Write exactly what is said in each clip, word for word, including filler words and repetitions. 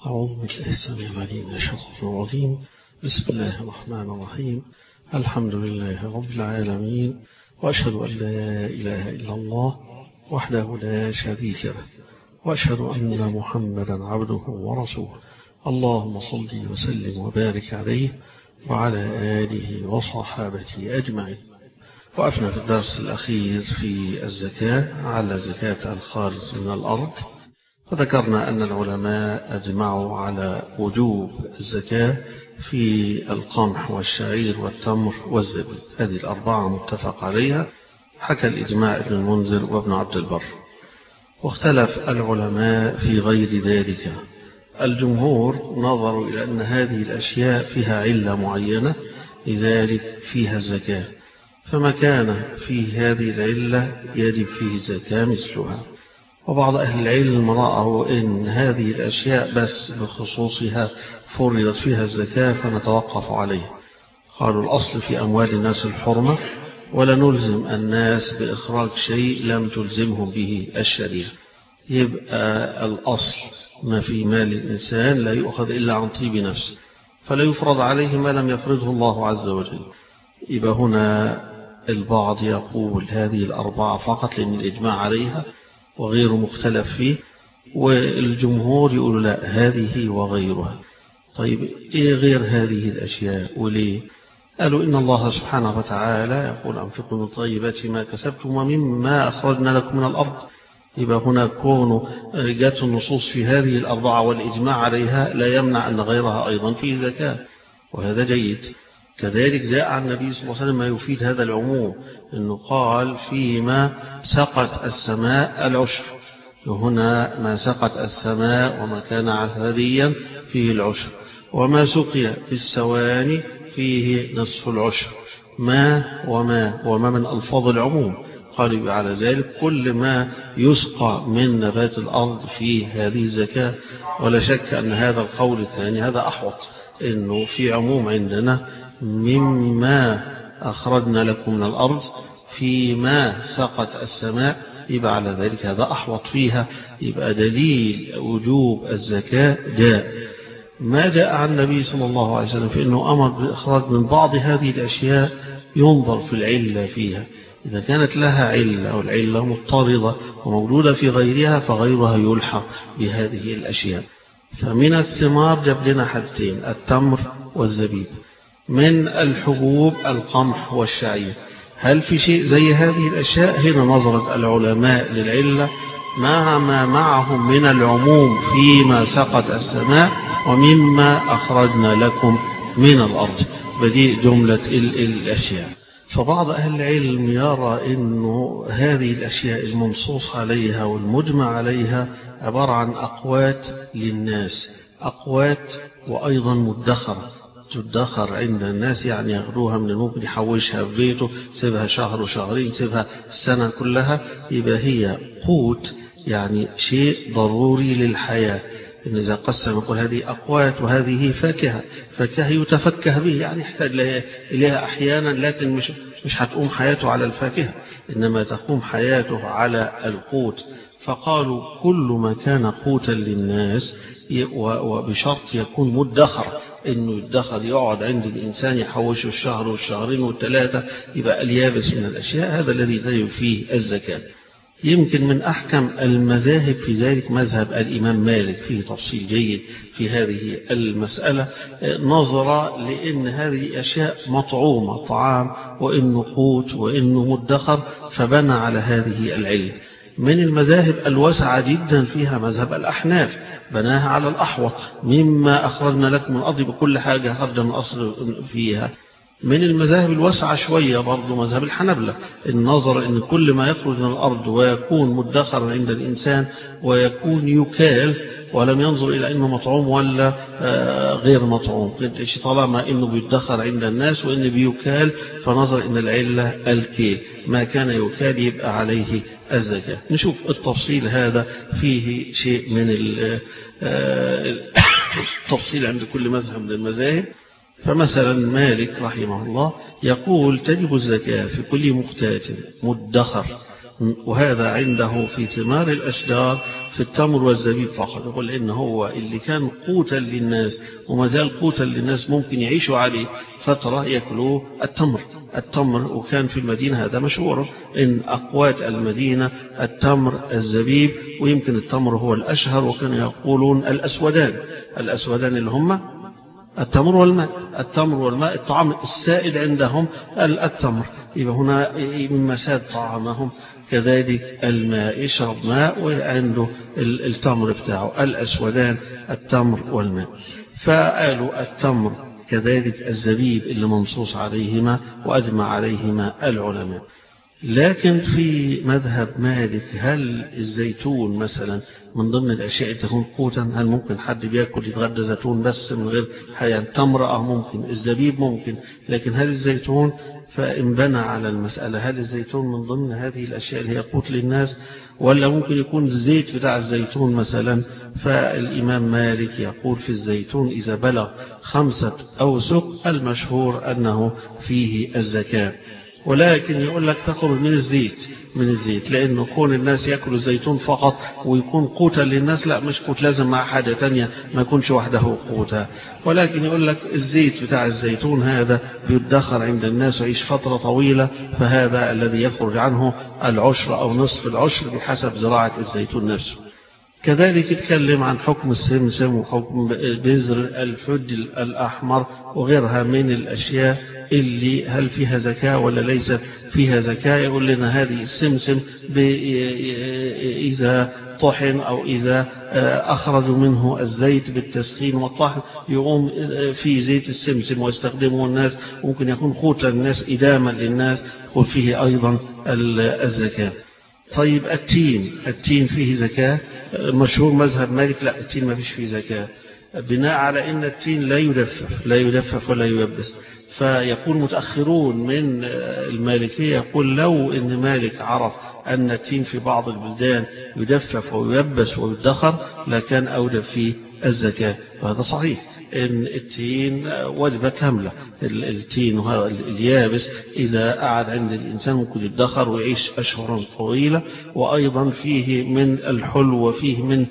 أعوذ بالله السميع العليم من الشيطان الرجيم. بسم الله الرحمن الرحيم. الحمد لله رب العالمين، وأشهد أن لا إله إلا الله وحده لا شريك له، وأشهد أن محمدا عبده ورسوله. اللهم صل وسلم وبارك عليه وعلى آله وصحابته أجمعين. وقفنا في الدرس الأخير في الزكاة على زكاة الخارج من الأرض، فذكرنا أن العلماء أجمعوا على وجوب الزكاة في القمح والشعير والتمر والزبيب، هذه الأربعة متفق عليها، حكى الإجماع ابن المنذر وابن عبد البر. واختلف العلماء في غير ذلك. الجمهور نظروا إلى أن هذه الأشياء فيها علة معينة لذلك فيها الزكاة، فما كان فيه هذه العلة يجب فيه الزكاة مثلها. وبعض أهل العلم رأوا أن هذه الأشياء بس بخصوصها فرضت فيها الزكاة فنتوقف عليه. قالوا الأصل في أموال الناس الحرمة، ولا نلزم الناس بإخراج شيء لم تلزمهم به الشريعة. يبقى الأصل ما في مال الإنسان لا يؤخذ إلا عن طيب نفس، فلا يفرض عليه ما لم يفرضه الله عز وجل. يبقى هنا البعض يقول هذه الأربعة فقط لأن الإجماع عليها وغير مختلف فيه، والجمهور يقول لا، هذه وغيرها. طيب إيه غير هذه الأشياء وليه؟ قالوا إن الله سبحانه وتعالى يقول أنفقوا من طيبات ما كسبتم ومما أخرجنا لكم من الأرض. يبقى هنا كون جاءت النصوص في هذه الأربعة والإجماع عليها لا يمنع أن غيرها أيضا فيه زكاة، وهذا جيد. كذلك جاء عن النبي صلى الله عليه وسلم ما يفيد هذا العموم، أنه قال فيما سقت السماء العشر، وهنا ما سقت السماء وما كان عهديا فيه العشر، وما سقي في السواني فيه نصف العشر. ما وما وما من ألفاظ العموم، قال على ذلك كل ما يسقى من نبات الأرض فيه هذه الزكاة. ولا شك أن هذا القول الثاني هذا أحوط، أنه في عموم عندنا مما أخرجنا لكم من الأرض فيما سقت السماء، يبقى على ذلك هذا أحوط فيها، يبقى دليل وجوب الزكاة جاء. ما جاء عن النبي صلى الله عليه وسلم في أنه أمر بإخراج من بعض هذه الأشياء ينظر في العلة فيها، إذا كانت لها علة أو العلة مضطردة وموجودة في غيرها فغيرها يلحق بهذه الأشياء. فمن الثمار جاب لنا حاجتين، التمر والزبيب. من الحبوب القمح والشعير. هل في شيء زي هذه الأشياء؟ هنا نظرت العلماء للعلة مع ما معهم من العموم فيما سقت السماء ومما أخرجنا لكم من الأرض، بديء جملة الأشياء. فبعض أهل العلم يرى أنه هذه الأشياء المنصوص عليها والمجمع عليها عبارة عن أقوات للناس، أقوات وأيضا مدخرة، تدخر عند الناس، يعني ياخدوها من الممكن يحوشها في بيته، سيبها شهر وشهرين، سيبها السنة كلها، يبقى هي قوت، يعني شيء ضروري للحياة. إن إذا قسم يقول هذه أقوات وهذه فاكهة، فاكهة يتفكه به، يعني يحتاج إليها أحيانا، لكن مش مش هتقوم حياته على الفاكهة، إنما تقوم حياته على القوت. فقالوا كل ما كان قوتا للناس وبشرط يكون مدخر، إنه يدخر يقعد عند الإنسان يحوشه الشهر والشهرين والثلاثة، يبقى اليابس من الأشياء، هذا الذي تجب فيه الزكاة. يمكن من أحكم المذاهب في ذلك مذهب الإمام مالك، فيه تفصيل جيد في هذه المسألة، نظر لأن هذه أشياء مطعومة طعام وإنه قوت وإنه مدخر، فبنى على هذه العلم. من المذاهب الواسعة جدا فيها مذهب الأحناف، بناها على الأحوط، مما أخرجنا لكم من الأرض بكل حاجة خرج من أصل فيها. من المذاهب الواسعة شوية برضو مذهب الحنبلة، النظر أن كل ما يخرج من الأرض ويكون مدخرا عند الإنسان ويكون يكال، ولم ينظر إلى أنه مطعوم ولا غير مطعوم، طالما أنه بيدخر عند الناس وأنه بيكال، فنظر أن العلة الكيل، ما كان يكال يبقى عليه الزكاة. نشوف التفصيل هذا فيه شيء من التفصيل عند كل مذهب من المذاهب. فمثلا مالك رحمه الله يقول تجب الزكاة في كل مقتات مدخر وهذا عنده في ثمار الأشجار في التمر والزبيب فقط. يقول إن هو اللي كان قوتا للناس وما زال قوتا للناس ممكن يعيشوا عليه فترة يأكلوا التمر التمر وكان في المدينة هذا مشهور إن أقوات المدينة التمر الزبيب، ويمكن التمر هو الأشهر، وكانوا يقولون الأسودان الأسودان اللي هم التمر والماء التمر والماء الطعام السائد عندهم التمر. يبقى هنا مما ساد طعامهم كذلك الماء، يشرب ماء وعنده التمر بتاعه الأسودان التمر والماء. فقالوا التمر كذلك الزبيب اللي منصوص عليهما وأجمع عليهما العلماء. لكن في مذهب مالك هل الزيتون مثلا من ضمن الأشياء تكون قوتا؟ هل ممكن حد بيأكل يتغدى زيتون بس من غير حياة؟ تمر أو ممكن، الزبيب ممكن، لكن هل الزيتون؟ فإن بنى على المسألة هل الزيتون من ضمن هذه الأشياء اللي هي قوت للناس، ولا ممكن يكون الزيت بتاع الزيتون مثلا؟ فالإمام مالك يقول في الزيتون إذا بلغ خمسة أوسق المشهور أنه فيه الزكاة، ولكن يقول لك تخرج من الزيت من الزيت لأنه كون الناس يأكلوا الزيتون فقط ويكون قوتا للناس، لا مش قوت، لازم مع حاجة تانية ما يكونش وحده قوتا. ولكن يقول لك الزيت بتاع الزيتون هذا بيدخر عند الناس ويعيش فترة طويلة، فهذا الذي يخرج عنه العشر أو نصف العشر بحسب زراعة الزيتون نفسه. كذلك يتكلم عن حكم السمسم وحكم بذر الفجل الأحمر وغيرها من الأشياء اللي هل فيها زكاة ولا ليس فيها زكاة. يقول لنا هذه السمسم إذا طحن أو إذا أخرجوا منه الزيت بالتسخين والطحن يقوم في زيت السمسم ويستخدمه الناس، ممكن يكون قوتا للناس إداما للناس، يقول فيه أيضا الزكاة. طيب التين التين فيه زكاة؟ مشهور مذهب مالك لا التين ما فيش فيه زكاة، بناء على أن التين لا يدفف لا يدفف ولا ييبس. فيقول متأخرون من المالكية يقول لو أن مالك عرف أن التين في بعض البلدان يدفف وييبس ويدخر لكان أوجب فيه الزكاة، وهذا صحيح إن التين وجبة كاملة. التين وهذا اليابس إذا قعد عند الإنسان ممكن يدخر ويعيش أشهرا طويلة، وأيضا فيه من الحلو وفيه من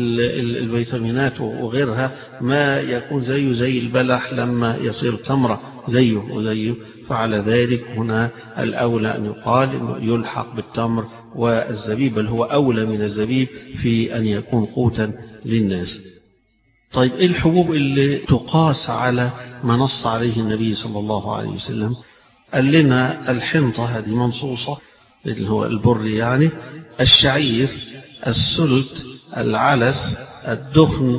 الفيتامينات وغيرها ما يكون زيه زي البلح لما يصير تمرة زيه وزيه. فعلى ذلك هنا الأولى أن يقال أنه يلحق بالتمر والزبيب، بل هو أولى من الزبيب في أن يكون قوتا للناس. طيب إيه الحبوب اللي تقاس على ما نص عليه النبي صلى الله عليه وسلم؟ قال لنا الحنطة هذه منصوصة اللي هو البر يعني، الشعير، السلت، العلس، الدخن،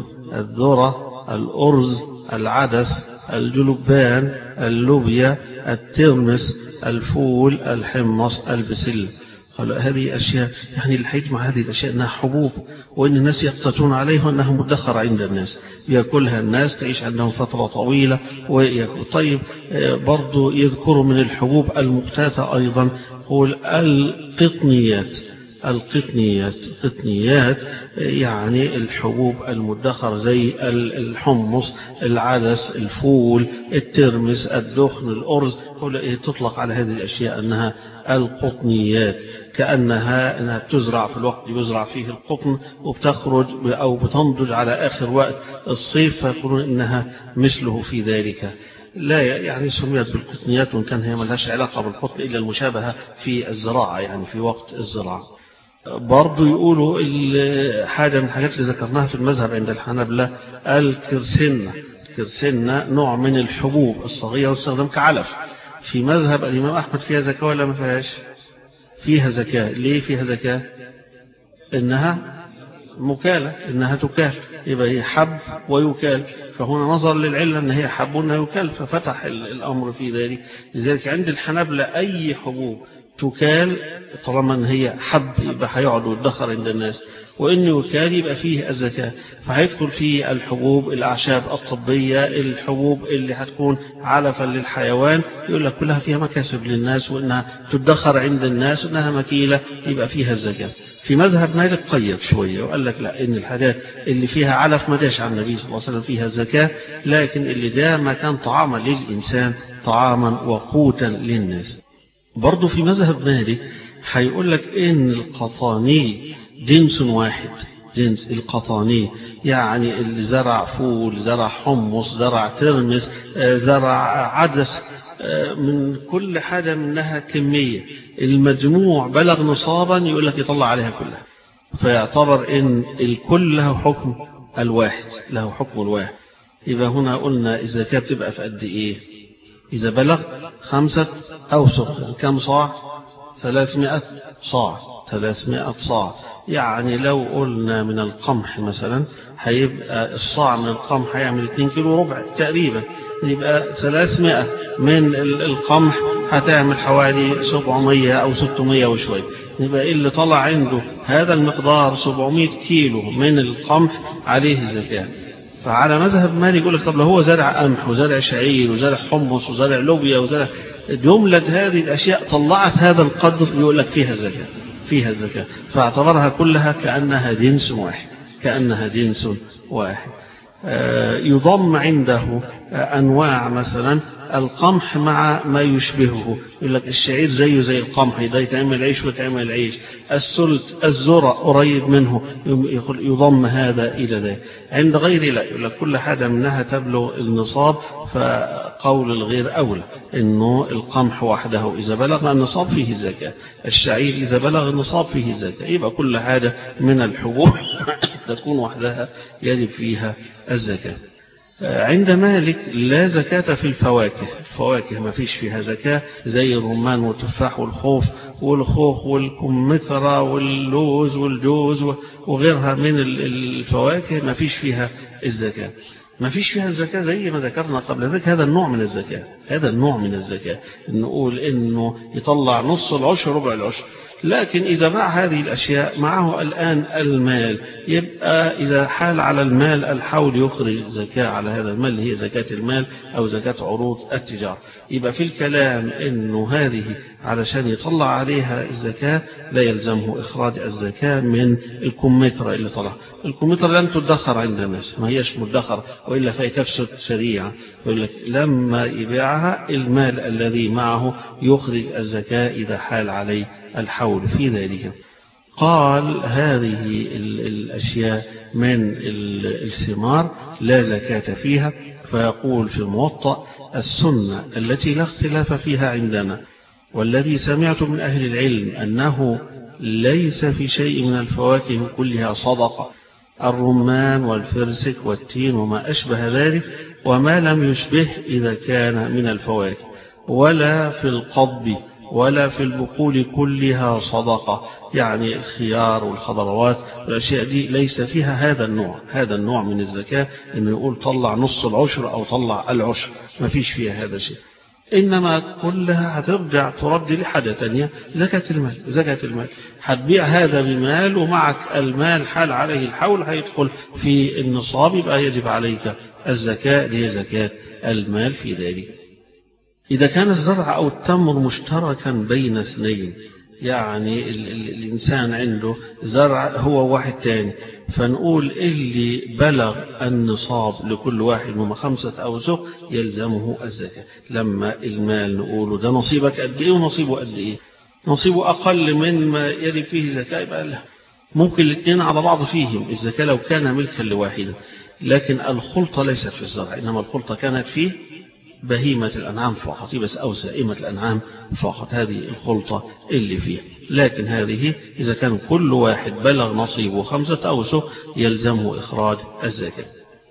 الذرة، الأرز، العدس، الجلبان، اللوبيا، الترمس، الفول، الحمص، البسل. قالوا هذه أشياء يعني الحكمة هذه الأشياء أنها حبوب وأن الناس يقتاتون عليها وأنها مدخرة عند الناس يأكلها الناس تعيش عندهم فترة طويلة ويأكل. طيب برضو يذكروا من الحبوب المقتاتة أيضا قول القطنيات القطنيات القطنيات يعني الحبوب المدخر زي الحمص، العدس، الفول، الترمس، الدخن، الأرز، تطلق على هذه الأشياء أنها القطنيات، كأنها أنها تزرع في الوقت يزرع فيه القطن وبتخرج أو بتنضج على آخر وقت الصيف، فيقولون إنها مثله في ذلك. لا يعني سميت بالقطنيات وإن كان هي ملهاش علاقة بالقطن إلا المشابهة في الزراعة يعني في وقت الزراعة. برضو يقولوا حاجة من الحاجات اللي ذكرناها في المذهب عند الحنابلة الكرسنة الكرسنة نوع من الحبوب الصغيرة واستخدام كعلف. في مذهب الإمام أحمد فيها زكاة ولا ما فيهاش؟ فيها زكاة. ليه فيها زكاة؟ إنها مكالة إنها تكال، يبقى هي حب ويكال، فهنا نظر للعلة أن هي حب وأنها يكال ففتح الأمر في ذلك. لذلك عند الحنابلة أي حبوب تكال طالما أن هي حب يبقى هيقعد ويدخر عند الناس، وإنه يكال يبقى فيه الزكاة. فهيدخل فيه الحبوب، الأعشاب الطبية، الحبوب اللي هتكون علفا للحيوان، يقول لك كلها فيها مكاسب للناس وإنها تدخر عند الناس وإنها مكيلة يبقى فيها الزكاة. في مذهب مالك قيد شوية وقال لك لا، إن الحاجات اللي فيها علف ما داش عن النبي صلى الله عليه وسلم فيها الزكاة، لكن اللي ده ما كان طعاما للإنسان طعاما وقوتا للناس. برضو في مذهب مالك هيقول لك إن القطاني جنس واحد، جنس القطاني، يعني اللي زرع فول، زرع حمص، زرع ترمس، زرع عدس، من كل حاجة منها كمية، المجموع بلغ نصابا يقول لك يطلع عليها كلها، فيعتبر إن الكل له حكم الواحد، له حكم الواحد. يبقى هنا قلنا الزكاة بتبقى في قد إيه؟ إذا بلغ خمسة أوسق، كم صاع؟ ثلاثمائة صاع، ثلاثمائة صاع. يعني لو قلنا من القمح مثلا هيبقى الصاع من القمح هيعمل اثنين كيلو ربع تقريبا، يبقى ثلاثمائة من القمح هتعمل حوالي سبعمائة أو ستمائة وشوية، يبقى اللي طلع عنده هذا المقدار سبعمائة كيلو من القمح عليه الزكاة. فعلى مذهب مالك يقول لك طب لو هو زرع قمح وزرع شعير وزرع حمص وزرع لوبيا وزرع جملة هذه الأشياء طلعت هذا القدر، يقول لك فيها زكاة، فيها زكاة، فاعتبرها كلها كأنها جنس واحد، كأنها جنس واحد. يضم عنده أنواع مثلا القمح مع ما يشبهه، يقول لك الشعير زيه زي القمح، ده يتعمل عيش ويتعمل عيش، السلت الذرة قريب منه يضم هذا إلى ذلك. عند غيره لا، يقول لك كل حاجة منها تبلغ النصاب، فقول الغير أولى إنه القمح وحده إذا بلغ النصاب فيه زكاة، الشعير إذا بلغ النصاب فيه زكاة، يبقى كل حاجة من الحبوب تكون وحدها يجب فيها الزكاة. عند مالك لا زكاة في الفواكه، الفواكه ما فيش فيها زكاة زي الرمان والتفاح والخوخ والخوخ والكمثرى واللوز والجوز وغيرها من الفواكه ما فيش فيها الزكاة، ما فيش فيها الزكاة زي ما ذكرنا قبل ذلك. هذا النوع من الزكاة، هذا النوع من الزكاة نقول إنه يطلع نص العشر ربع العشر. لكن إذا باع هذه الأشياء معه الآن المال، يبقى إذا حال على المال الحول يخرج زكاة على هذا المال اللي هي زكاة المال أو زكاة عروض التجارة. يبقى في الكلام إنه هذه علشان يطلع عليها الزكاة لا يلزمه إخراج الزكاة من الكمثرى اللي طلع. الكمثرى لن تدخر عند الناس، ما هيش مدخر وإلا فهي تفسد شريعة، يقول لك لما يبيعها المال الذي معه يخرج الزكاة إذا حال عليه الحول في ذلك. قال هذه الأشياء من الثمار لا زكاة فيها، فيقول في الموطأ السنة التي لا اختلاف فيها عندنا والذي سمعت من أهل العلم أنه ليس في شيء من الفواكه كلها صدقة، الرمان والفرسك والتين وما أشبه ذلك، وما لم يشبه إذا كان من الفواكه، ولا في القضب ولا في البقول كلها صدقة، يعني الخيار والخضروات والأشياء دي ليس فيها هذا النوع، هذا النوع من الزكاة إنه يقول طلع نص العشر أو طلع العشر، ما فيش فيها هذا الشيء، إنما كلها هترجع ترد لحاجة تانية، زكاة المال. زكاة المال هتبيع هذا بمال ومعك المال حال عليه الحول هيدخل في النصاب، يبقى يجب عليك الزكاة اللي هي زكاة المال في ذلك. إذا كان الزرع أو التمر مشتركا بين اثنين، يعني ال ال الإنسان عنده زرع هو واحد تاني، فنقول اللي بلغ النصاب لكل واحد من خمسة أوسق يلزمه الزكاة. لما المال نقوله ده نصيبك قد إيه ونصيبه قد إيه، نصيبه أقل من ما يجب فيه زكاة يبقى له، ممكن الاثنين على بعض فيهم الزكاة لو كان ملكا لواحد، لكن الخلطة ليست في الزرع، إنما الخلطة كانت فيه بهيمة الأنعام فقط، بس أو سائمة الأنعام فقط، هذه الخلطة اللي فيها. لكن هذه إذا كان كل واحد بلغ نصيبه خمسة أوسق يلزمه إخراج الزكاة.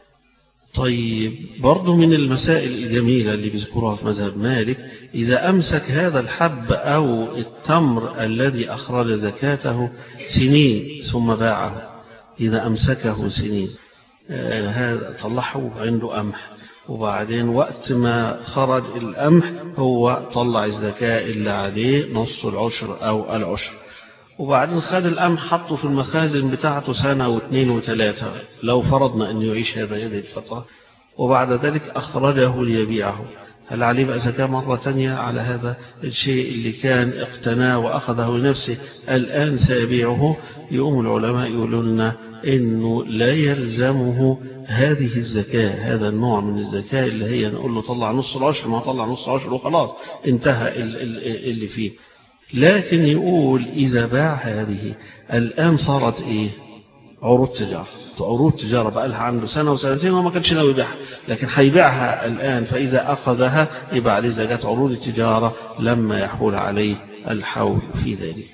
طيب برضو من المسائل الجميلة اللي بيذكرها في مذهب مالك، إذا أمسك هذا الحب أو التمر الذي أخرج زكاته سنين ثم باعه، إذا أمسكه سنين آه هذا طلعه عنده قمح، وبعدين وقت ما خرج القمح هو طلع الزكاة اللي عليه نص العشر أو العشر، وبعدين خد القمح حطه في المخازن بتاعته سنة واثنين وثلاثة، لو فرضنا أنه يعيش هذا هذه الفترة، وبعد ذلك أخرجه ليبيعه، هل عليه بقى زكاة مرة تانية على هذا الشيء اللي كان اقتناه وأخذه لنفسه الآن سيبيعه؟ يقوم العلماء يقولون لنا إنه لا يلزمه هذه الزكاة، هذا النوع من الزكاة اللي هي نقول له طلع نص العشر، ما طلع نص العشر وخلاص انتهى اللي فيه، لكن يقول إذا باع هذه الآن صارت إيه؟ عروض تجارة. عروض تجارة بقى لها عنده سنة وسنتين وما كانش ناوي يبيعها، لكن هيبيعها الآن، فإذا أخذها يبقى عليه زكاة عروض التجارة لما يحول عليه الحول في ذلك.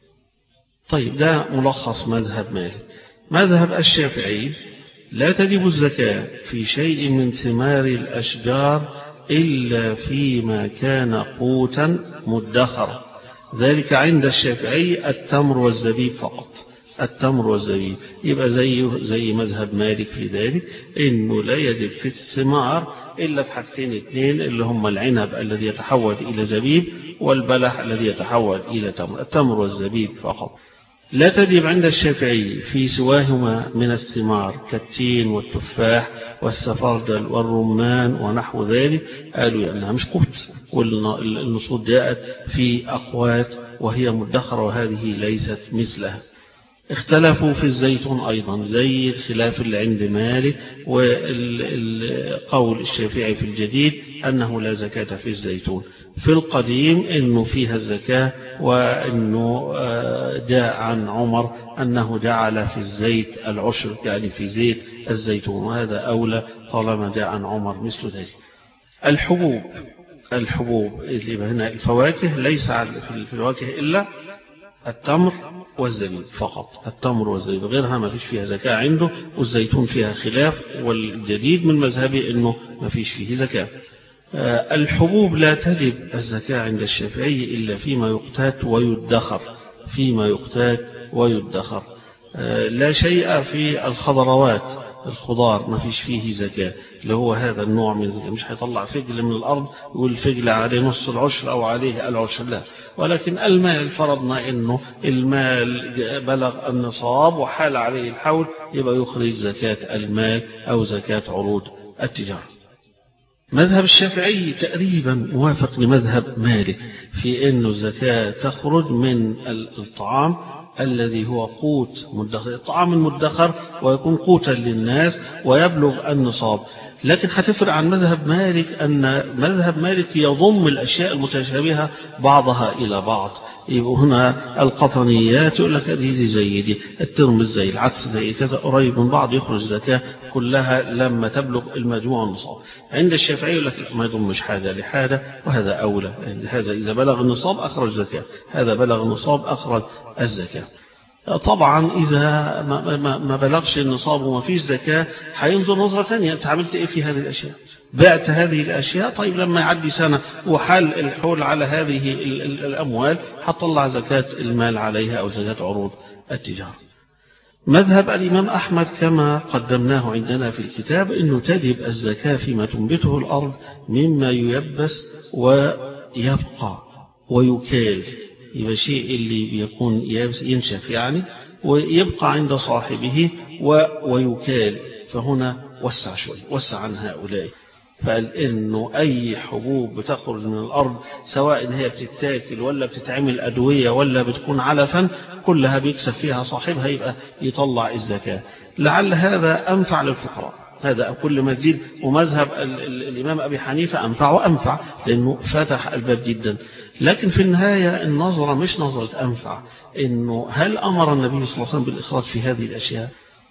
طيب ده ملخص مذهب مالك. مذهب الشافعي لا تجب الزكاة في شيء من ثمار الأشجار إلا فيما كان قوتا مدخرا، ذلك عند الشافعي التمر والزبيب فقط. التمر والزبيب يبقى زيه زي مذهب مالك في ذلك، إنه لا يجب في الثمار إلا في حاجتين اثنين اللي هم العنب الذي يتحول إلى زبيب والبلح الذي يتحول إلى تمر. التمر والزبيب فقط. لا تجب عند الشافعي في سواهما من الثمار كالتين والتفاح والسفردل والرمان ونحو ذلك، قالوا لأنها مش قوت، والنصوص جاءت في أقوات وهي مدخرة وهذه ليست مثلها. اختلفوا في الزيتون أيضا زي الخلاف اللي عند مالك، والقول الشافعي في الجديد أنه لا زكاة في الزيتون. في القديم أنه فيها الزكاة، وأنه جاء عن عمر أنه جعل في الزيت العشر، يعني في زيت الزيتون، وهذا أولى طالما جاء عن عمر مثل ذلك. الحبوب الحبوب اللي هنا الفواكه، ليس في الفواكه إلا التمر والزبيب فقط. التمر والزبيب غيرها ما فيش فيها زكاة عنده، والزيتون فيها خلاف، والجديد من مذهبي أنه ما فيش فيه زكاة. الحبوب لا تجب الزكاة عند الشافعي إلا فيما يقتات ويدخر. فيما يقتات ويدخر لا شيء في الخضروات، الخضار ما فيش فيه زكاة، اللي هو هذا النوع من الزكاة. مش هيطلع فجل من الأرض يقول الفجل عليه نص العشر أو عليه العشر، لا. ولكن المال فرضنا إنه المال بلغ النصاب وحال عليه الحول، يبقى يخرج زكاة المال أو زكاة عروض التجارة. مذهب الشافعي تقريبا موافق لمذهب مالك في أن الزكاة تخرج من الطعام الذي هو قوت مدخر، الطعام المدخر ويكون قوتا للناس ويبلغ النصاب. لكن هتفرق عن مذهب مالك أن مذهب مالك يضم الأشياء المتشابهة بعضها إلى بعض. يبقى هنا القطنيات يقول لك دي زي دي، الترمز زي العدس زي كذا، قريب من بعض يخرج زكاة كلها لما تبلغ المجموع النصاب. عند الشافعي يقول لك ما يضمش حاجة لحاجة، وهذا أولى. هذا إذا بلغ النصاب أخرج زكاة، هذا بلغ النصاب أخرج الزكاة. طبعا إذا ما, ما, ما بلغش النصاب وما فيش زكاة هينظر نظرة ثانية، أنت عملت إيه في هذه الأشياء؟ بعت هذه الأشياء، طيب لما يعدي سنة وحال الحول على هذه الأموال هتطلع زكاة المال عليها أو زكاة عروض التجارة. مذهب الإمام أحمد كما قدمناه عندنا في الكتاب أنه تجب الزكاة فيما تنبته الأرض مما ييبس ويبقى ويكال، يبقى شيء اللي بيكون ينشف يعني ويبقى عند صاحبه ويكال. فهنا وسع شوي، وسع عن هؤلاء، فقال إنه أي حبوب بتخرج من الأرض سواء هي بتتاكل ولا بتتعمل أدوية ولا بتكون علفا، كلها بيكسب فيها صاحبها، يبقى يطلع الزكاة. لعل هذا أنفع للفقراء، هذا كل ما تزيد. ومذهب الإمام أبي حنيفة أنفع وأنفع لأنه فتح الباب جدا. لكن في النهاية النظرة مش نظرة أنفع، إنه هل أمر النبي صلى الله عليه وسلم بالإخراج في هذه الأشياء؟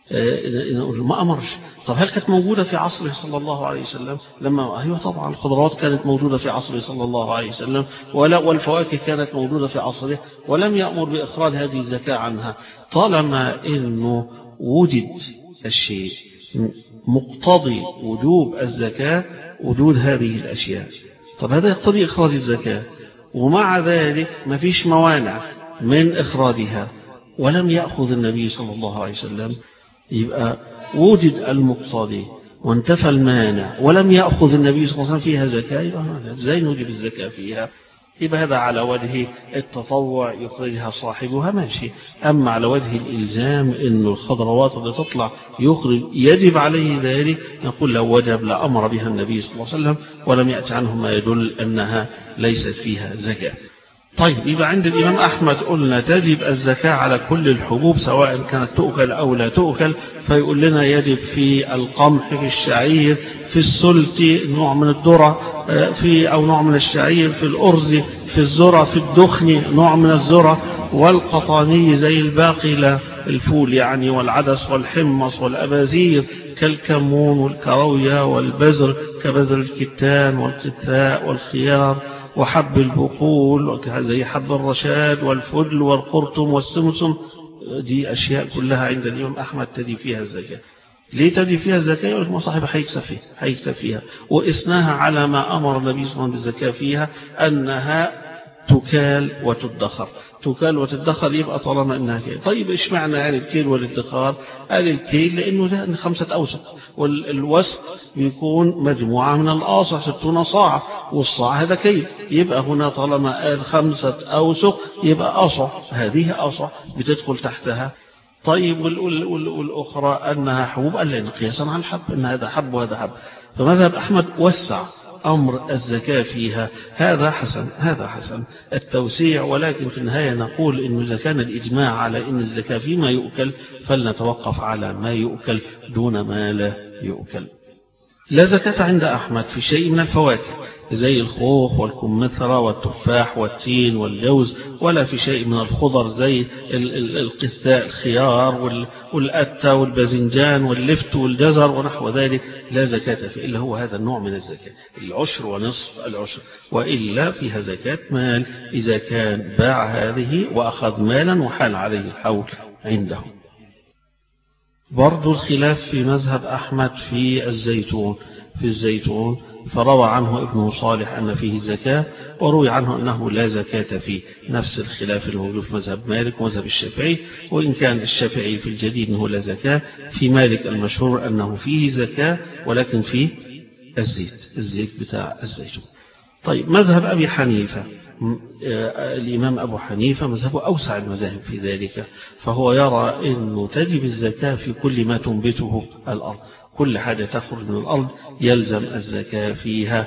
ما أمرش. طب هل كانت موجودة في عصره صلى الله عليه وسلم؟ لما أيوة طبعا الخضروات كانت موجودة في عصره صلى الله عليه وسلم، ولا والفواكه كانت موجودة في عصره، ولم يأمر بإخراج هذه الزكاة عنها. طالما إنه وجد الشيء مقتضي وجوب الزكاة وجود هذه الأشياء، طب هذا يقتضي إخراج الزكاة، ومع ذلك ما فيش موانع من إخراجها ولم يأخذ النبي صلى الله عليه وسلم، يبقى وجد المقتضي وانتفى المانع ولم يأخذ النبي صلى الله عليه وسلم فيها زكاة، يبقى ازاي نوجب الزكاة فيها؟ يبقى هذا على وجه التطوع يخرجها صاحبها ماشي. أما على وجه الإلزام إنه الخضروات اللي تطلع يخرج يجب عليه ذلك، نقول لو وجب لأمر بها النبي صلى الله عليه وسلم ولم يأتي عنه ما يدل أنها ليست فيها زكاة. طيب يبقى عند الإمام أحمد قلنا تجب الزكاة على كل الحبوب سواء كانت تؤكل أو لا تؤكل، فيقول لنا يجب في القمح، في الشعير، في السلت نوع من الذرة، في أو نوع من الشعير، في الأرز، في الذرة، في الدخن نوع من الذرة، والقطاني زي الباقلة الفول يعني، والعدس والحمص والأبازير كالكمون والكروية والبزر كبزر الكتان والقثاء والخيار، وحب البقول زي حب الرشاد والفدل والقرطم والسمسم. دي أشياء كلها عند الإمام أحمد تدي فيها الزكاة. ليه تدي فيها الزكاة؟ يقول لك صاحبها هيكسب فيها هيكسب فيها وإثناها على ما أمر النبي صلى الله عليه وسلم بالزكاة فيها، أنها تكال وتدخر. تكال وتدخر يبقى طالما انها كيل. طيب ايش معنى قال الكيل والادخار؟ قال الكيل لانه ده خمسة اوسق، والوسق بيكون مجموعة من الاصع ستون صاع، والصاع هذا كيل، يبقى هنا طالما قال خمسة اوسق يبقى اصع، هذه اصع بتدخل تحتها. طيب والاخرى انها حبوب، قال لان قياسا على الحب ان هذا حب وهذا حب. فمذهب احمد وسع أمر الزكاة فيها، هذا حسن هذا حسن التوسيع، ولكن في النهاية نقول إنه إذا كان الإجماع على إن الزكاة فيما يؤكل فلنتوقف على ما يؤكل دون ما لا يؤكل. لا زكاة عند أحمد في شيء من الفواكه زي الخوخ والكمثرى والتفاح والتين واللوز، ولا في شيء من الخضر زي القثاء الخيار والأتة والباذنجان واللفت والجزر ونحو ذلك، لا زكاة فيه إلا هو هذا النوع من الزكاة، العشر ونصف العشر، وإلا فيها زكاة مال إذا كان باع هذه وأخذ مالا وحال عليه الحول عنده. برضو الخلاف في مذهب أحمد في الزيتون في الزيتون فروى عنه ابن صالح أن فيه زكاة، وروي عنه أنه لا زكاة فيه، نفس الخلاف الموجود في مذهب مالك ومذهب الشافعي، وإن كان الشافعي في الجديد أنه لا زكاة، في مالك المشهور أنه فيه زكاة ولكن فيه الزيت الزيت بتاع الزيتون. طيب مذهب أبي حنيفة، الإمام أبو حنيفة مذهبه أوسع المذاهب في ذلك، فهو يرى أنه تجب الزكاة في كل ما تنبته الأرض، كل حاجة تخرج من الأرض يلزم الزكاة فيها.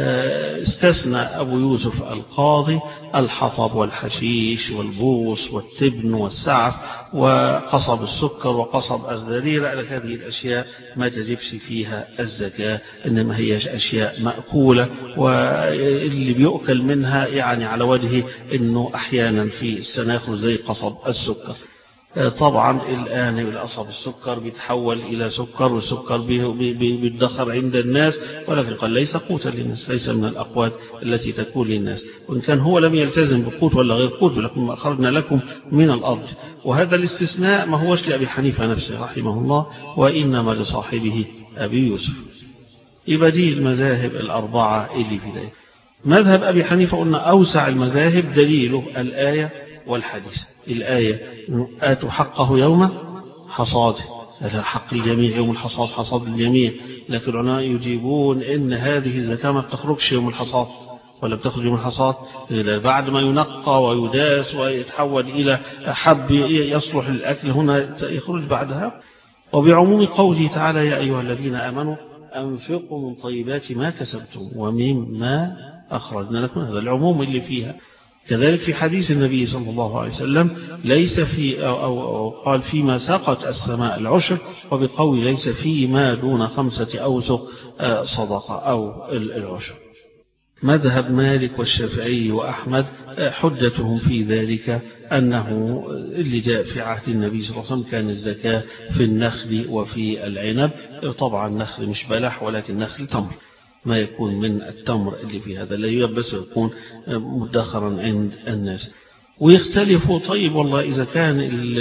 استثنى أبو يوسف القاضي الحطب والحشيش والبوص والتبن والسعف وقصب السكر وقصب الذرير، على هذه الأشياء ما تجبش فيها الزكاة، إنما هي أشياء مأكولة واللي بيؤكل منها يعني على وجه أنه أحيانا في السنة يخرج زي قصب السكر. طبعا الآن القصب السكر بيتحول إلى سكر، والسكر بيدخر عند الناس، ولكن قال ليس قوتا للناس، ليس من الأقوات التي تكون للناس، وإن كان هو لم يلتزم بقوت ولا غير قوت، ولكن ما أخرجنا لكم من الأرض. وهذا الاستثناء ما هوش لأبي حنيفة نفسه رحمه الله، وإنما لصاحبه أبي يوسف. يبقى دي المذاهب الأربعة اللي في ذلك. مذهب أبي حنيفة قلنا أوسع المذاهب، دليله الآية والحديث. الآية آتوا حقه يوم حصاده، هذا حق الجميع، يوم الحصاد حصاد الجميع، لكن العلماء يجيبون إن هذه الزكاة ما بتخرجش يوم الحصاد، ولا بتخرج يوم الحصاد بعد ما ينقى ويداس ويتحول إلى حب يصلح للأكل، هنا يخرج بعدها. وبعموم قوله تعالى يا أيها الذين آمنوا أنفقوا من طيبات ما كسبتم ومما أخرجنا لكم، هذا العموم اللي فيها. كذلك في حديث النبي صلى الله عليه وسلم ليس في أو, أو, أو قال فيما سقط السماء العشر، وبقول ليس فيما دون خمسة أوسق صدقة أو العشر. مذهب مالك والشافعي وأحمد حجتهم في ذلك أنه اللي جاء في عهد النبي صلى الله عليه وسلم كان الزكاة في النخل وفي العنب، طبعا النخل مش بلح ولكن نخل تمر، ما يكون من التمر اللي في هذا لا يبس يكون مدخرا عند الناس. ويختلفوا طيب والله إذا كان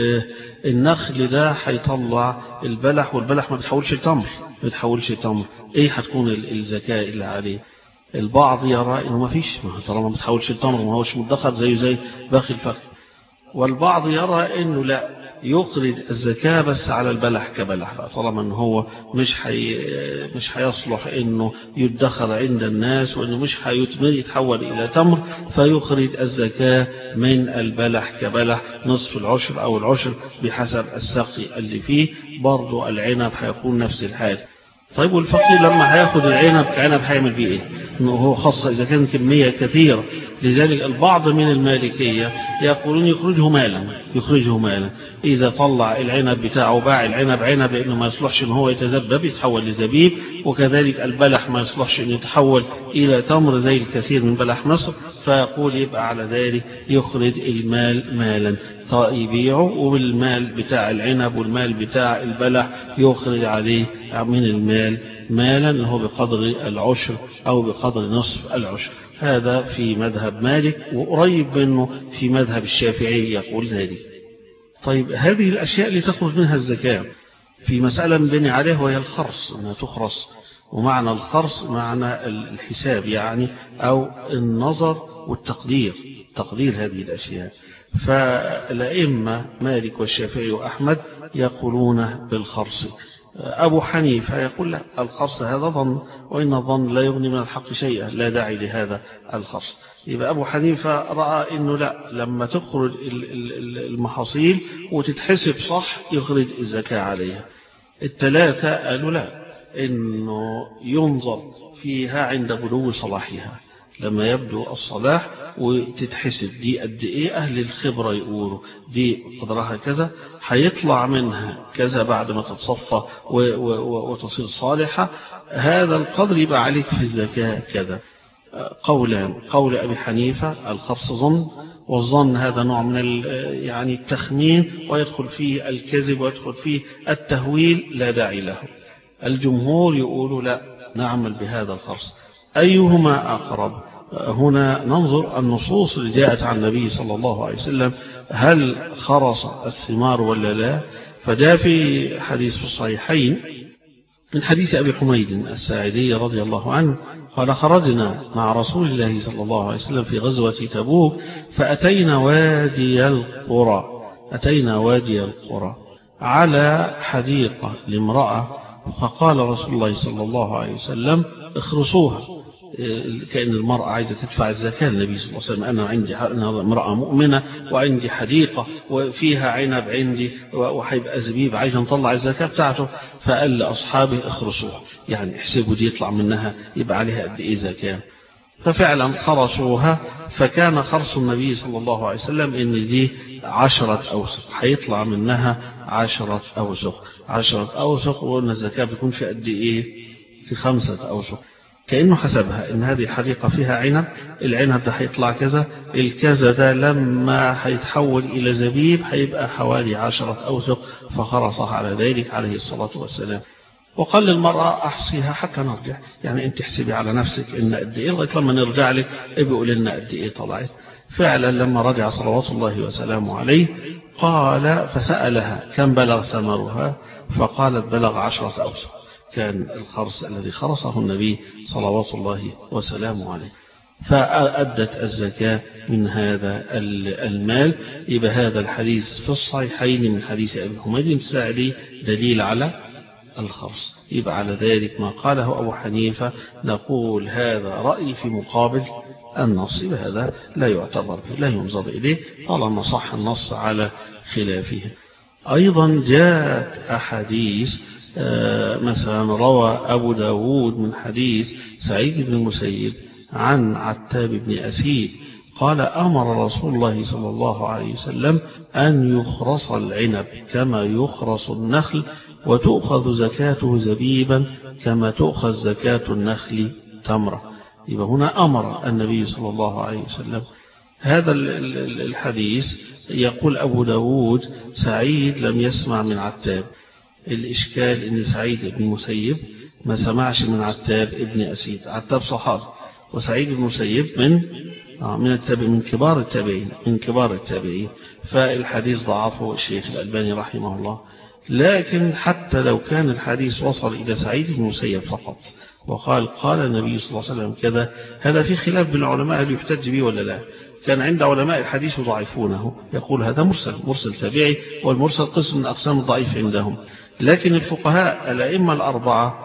النخل ده هيطلع البلح، والبلح ما بتحولش التمر ما بتحولش التمر، ايه هتكون الزكاة اللي عليه؟ البعض يرى انه ما فيش، ما طالما ما بتحولش التمر ما هوش مدخر زيه زي باقي الفاكهة، والبعض يرى انه لا يخرج الزكاة بس على البلح كبلح بقى، طالما انه هو مش حي مش هيصلح انه يدخر عند الناس، وانه مش هيتحول الى تمر، فيخرج الزكاة من البلح كبلح نصف العشر او العشر بحسب السقي اللي فيه. برضو العنب هيكون نفس الحال. طيب والفقير لما هياخد العنب كعنب هيعمل بيه ايه؟ أنه هو خاصة إذا كان كمية كثيرة. لذلك البعض من المالكية يقولون يخرجه مالا، يخرجه مالا إذا طلع العنب بتاعه باع العنب عنب لأنه ما يصلحش أنه هو يتزبب يتحول لزبيب، وكذلك البلح ما يصلحش أنه يتحول إلى تمر زي الكثير من بلح مصر، فيقول يبقى على ذلك يخرج المال مالا يبيعه، وبالمال بتاع العنب والمال بتاع البلح يخرج عليه من المال مالا اللي هو بقدر العشر أو بقدر نصف العشر. هذا في مذهب مالك، وقريب منه في مذهب الشافعي يقول ذلك. طيب هذه الأشياء اللي تخرج منها الزكاة في مسألة بني عليه وهي الخرص، أنها تخرص، ومعنى الخرص معنى الحساب يعني أو النظر والتقدير، تقدير هذه الأشياء. فالأئمة مالك والشافعي وأحمد يقولون بالخرص. أبو حنيفة يقول لا، الخرص هذا ظن، وإن الظن لا يغني من الحق شيئا، لا داعي لهذا الخرص. يبقى أبو حنيفة رأى إنه لا، لما تخرج المحاصيل وتتحسب صح يخرج الزكاة عليها. الثلاثة قالوا لا، إنه ينظر فيها عند بلوغ صلاحها، لما يبدو الصلاح وتتحسب دي قد ايه. اهل الخبرة يقولوا دي قدرها كذا، هيطلع منها كذا بعد ما تتصفى وتصير صالحة، هذا القدر يبقى عليك في الزكاة كذا. قولان، قول أبي حنيفة الخرص ظن، والظن هذا نوع من يعني التخمين، ويدخل فيه الكذب ويدخل فيه التهويل، لا داعي له. الجمهور يقولوا لا، نعمل بهذا الخرص. أيهما أقرب؟ هنا ننظر النصوص اللي جاءت عن النبي صلى الله عليه وسلم، هل خرص الثمار ولا لا؟ فجاء في حديث في الصحيحين من حديث أبي حميد الساعدي رضي الله عنه قال: خرجنا مع رسول الله صلى الله عليه وسلم في غزوة تبوك، فأتينا وادي القرى أتينا وادي القرى على حديقة لامرأة، فقال رسول الله صلى الله عليه وسلم: اخرصوها، كأن المرأة عايزة تدفع الزكاة. النبي صلى الله عليه وسلم: أنا عندي أنا امرأة مؤمنة وعندي حديقة وفيها عنب عندي وحيبقى زبيب، عايزة نطلع الزكاة بتاعته. فقال لأصحابه: اخرصوها، يعني احسبوا دي يطلع منها يبقى عليها قد إيه زكاة. ففعلا خرصوها، فكان خرص النبي صلى الله عليه وسلم إن دي عشرة أوسق، هيطلع منها عشرة أوسق عشرة أوسق وأن الزكاة بيكون في قد إيه؟ في خمسة أوسق. كأنه حسبها إن هذه الحديقة فيها عنب، العنب ده هيطلع كذا، الكذا ده لما هيتحول إلى زبيب هيبقى حوالي عشرة أوسق، فخرصها على ذلك عليه الصلاة والسلام. وقال للمرأة: أحصيها حتى نرجع، يعني أنت احسبي على نفسك إن قد إيه، لغاية لما نرجع لك ابقوا لنا قد إيه طلعت. فعلا لما رجع صلوات الله وسلامه عليه قال، فسألها: كم بلغ ثمرها؟ فقالت: بلغ عشرة أوسق. كان الخرص الذي خرصه النبي صلوات الله وسلامه عليه. فأدت الزكاة من هذا المال. يبقى هذا الحديث في الصحيحين من حديث أبي حميد الساعدي دليل على الخرص. يبقى على ذلك ما قاله أبو حنيفة نقول هذا رأي في مقابل النص، هذا لا يعتبر به، لا ينظر إليه طالما صح النص على خلافه. أيضا جاءت أحاديث مثلا روى أبو داود من حديث سعيد بن المسيب عن عتاب بن أسيد قال: أمر رسول الله صلى الله عليه وسلم أن يخرص العنب كما يخرص النخل، وتؤخذ زكاته زبيبا كما تؤخذ زكاة النخل تمرة. يبقى هنا أمر النبي صلى الله عليه وسلم. هذا الحديث يقول أبو داود: سعيد لم يسمع من عتاب. الإشكال إن سعيد بن مسيب ما سمعش من عتاب ابن أسيد. عتاب صحابي، وسعيد بن مسيب من من التابع من كبار التابعين من كبار التابعين فالحديث ضعفه الشيخ الألباني رحمه الله. لكن حتى لو كان الحديث وصل إلى سعيد بن مسيب فقط وقال قال النبي صلى الله عليه وسلم كذا، هذا في خلاف بين العلماء هل يحتج به ولا لا. كان عند علماء الحديث يضعفونه، يقول هذا مرسل مرسل تابعي، والمرسل قسم من أقسام الضعيف عندهم. لكن الفقهاء الأئمة الأربعة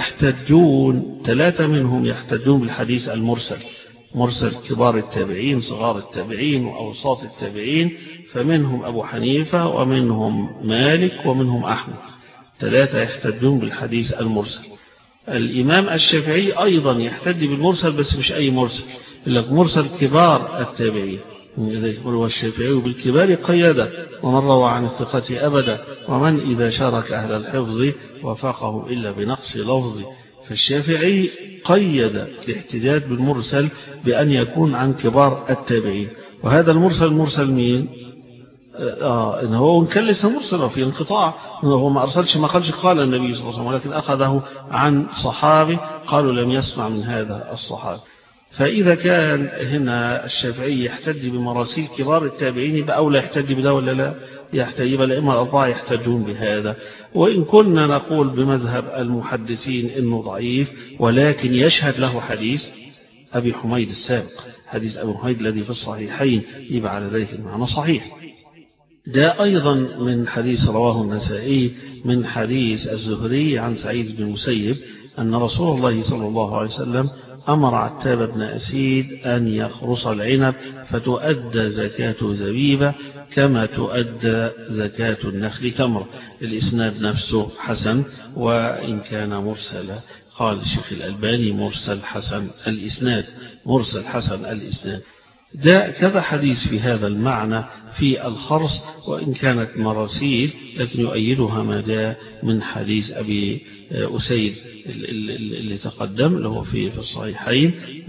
يحتجون، ثلاثة منهم يحتجون بالحديث المرسل، مرسل كبار التابعين صغار التابعين وأوساط التابعين، فمنهم أبو حنيفة ومنهم مالك ومنهم أحمد، ثلاثة يحتجون بالحديث المرسل. الإمام الشافعي أيضا يحتج بالمرسل، بس مش أي مرسل، لك مرسل كبار التابعين. هو الشافعي بالكبار قيدا، ومن روى عن الثقة أبدا، ومن إذا شارك أهل الحفظ وفاقه إلا بنقص لفظ. فالشافعي قيد الاحتجاج بالمرسل بأن يكون عن كبار التابعين. وهذا المرسل مرسل مين؟ آه إن هو كان لسه مرسل في انقطاع، هو ما أرسلش، ما قالش قال النبي صلى الله عليه وسلم، ولكن أخذه عن صحابي قالوا لم يسمع من هذا الصحابي. فإذا كان هنا الشافعي يحتج بمراسيل كبار التابعين يبقى أولى يحتج بده ولا لا؟ يحتج. يبقى الأئمة الأربعة يحتجون بهذا. وإن كنا نقول بمذهب المحدثين إنه ضعيف، ولكن يشهد له حديث أبي حميد السابق، حديث أبي حميد الذي في الصحيحين، يبقى على ذلك المعنى صحيح. ده أيضا من حديث رواه النسائي من حديث الزهري عن سعيد بن المسيب أن رسول الله صلى الله عليه وسلم أمر عتاب بن أسيد أن يخرص العنب فتؤدى زكاة زبيبة كما تؤدى زكاة النخل تمر. الإسناد نفسه حسن وإن كان مرسلا. قال الشيخ الألباني مرسل حسن الإسناد، مرسل حسن الإسناد. ده كذا حديث في هذا المعنى في الخرص، وإن كانت مراسيل لكن يؤيدها ما جاء من حديث أبي أسيد اللي تقدم له في في الصحيحين،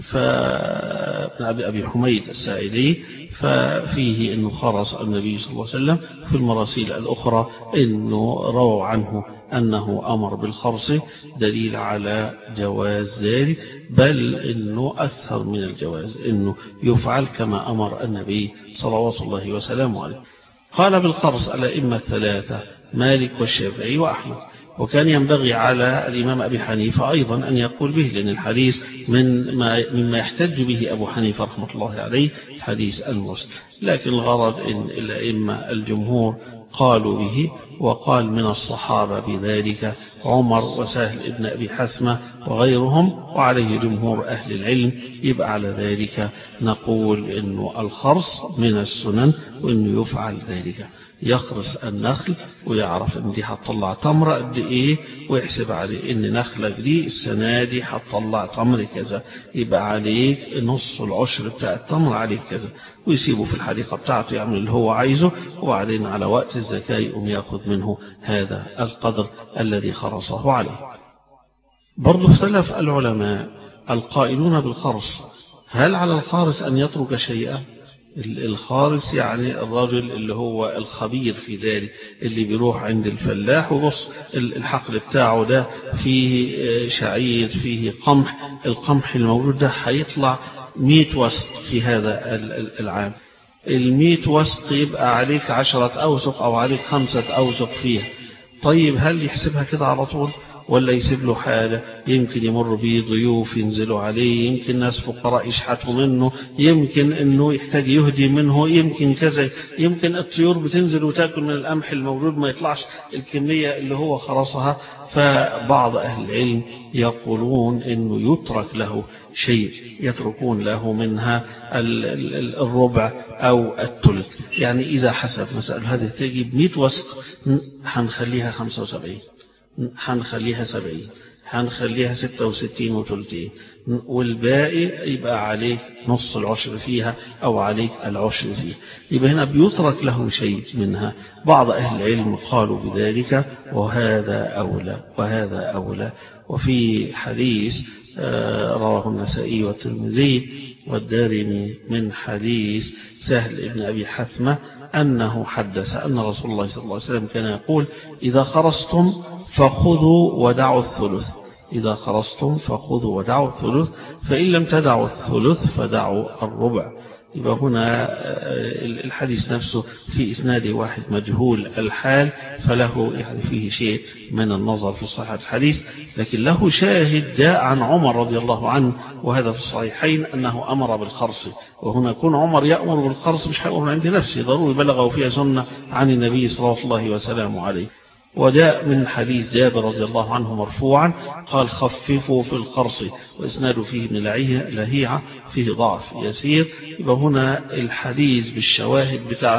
فأبي حميد الساعدي، ففيه أنه خرص النبي صلى الله عليه وسلم. في المراسيل الأخرى أنه رووا عنه أنه أمر بالخرص، دليل على جواز ذلك، بل أنه أكثر من الجواز، أنه يفعل كما أمر النبي صلوات الله وسلامه عليه. قال بالخرص الأئمة الثلاثة مالك والشافعي وأحمد. وكان ينبغي على الإمام أبي حنيفة أيضا أن يقول به، لأن الحديث من ما مما يحتج به أبو حنيفة رحمة الله عليه حديث المرسل. لكن الغرض أن الأئمة الجمهور قالوا به، وقال من الصحابة بذلك عمر وسهل ابن أبي حثمة وغيرهم، وعليه جمهور أهل العلم. يبقى على ذلك نقول أنه الخرص من السنن، وأنه يفعل ذلك. يخرص النخل ويعرف ان دي هتطلع تمر قد ايه، ويحسب عليه ان نخلك دي السنه دي هتطلع تمر كذا، يبقى عليك نص العشر بتاع التمر عليك كذا، ويسيبه في الحديقه بتاعته يعمل اللي هو عايزه، وبعدين على وقت الزكاه يقوم ياخذ منه هذا القدر الذي خرصه عليه. برضو اختلف العلماء القائلون بالخرص، هل على الخارص ان يترك شيئا؟ الخارص يعني الرجل اللي هو الخبير في ذلك، اللي بيروح عند الفلاح وبص الحقل بتاعه ده فيه شعير فيه قمح، القمح الموجود ده هيطلع مئة وسق في هذا العام، المئة وسق يبقى عليك عشرة أوسق أو عليك خمسة أوسق فيها. طيب هل يحسبها كده على طول ولا يسيب له حالة؟ يمكن يمر به ضيوف ينزلوا عليه، يمكن ناس فقراء يشحتوا منه، يمكن انه يحتاج يهدي منه، يمكن كذا، يمكن الطيور بتنزل وتاكل من القمح الموجود ما يطلعش الكمية اللي هو خرصها. فبعض أهل العلم يقولون انه يترك له شيء، يتركون له منها الربع أو الثلث. يعني إذا حسب مثلا هذه تجيب مئة وسق، هنخليها خمسة وسبعين، هنخليها سبعين، هنخليها ستة وستين وثلثين، والباقي يبقى عليك نص العشر فيها أو عليك العشر فيها. يبقى هنا بيترك له شيء منها. بعض أهل العلم قالوا بذلك، وهذا أولى وهذا أولى. وفي حديث رواه النسائي والترمذي والدارمي من حديث سهل بن أبي حثمة أنه حدث أن رسول الله صلى الله عليه وسلم كان يقول: إذا خرصتم فخذوا ودعوا الثلث، إذا خرصتم فخذوا ودعوا الثلث، فإن لم تدعوا الثلث فدعوا الربع. يبقى هنا الحديث نفسه في إسناده واحد مجهول الحال، فله يعني فيه شيء من النظر في صحة الحديث، لكن له شاهد جاء عن عمر رضي الله عنه، وهذا في الصحيحين، أنه أمر بالخرص. وهنا يكون عمر يأمر بالخرص مش هيأمر عند نفسه، ضروري بلغه فيها سنة عن النبي صلى الله عليه وسلم عليه. وجاء من حديث جابر رضي الله عنه مرفوعا قال: خففوا في الخرص، وإسناد فيه ابن لهيعة فيه ضعف يسير. يبقى هنا الحديث بالشواهد بتاعته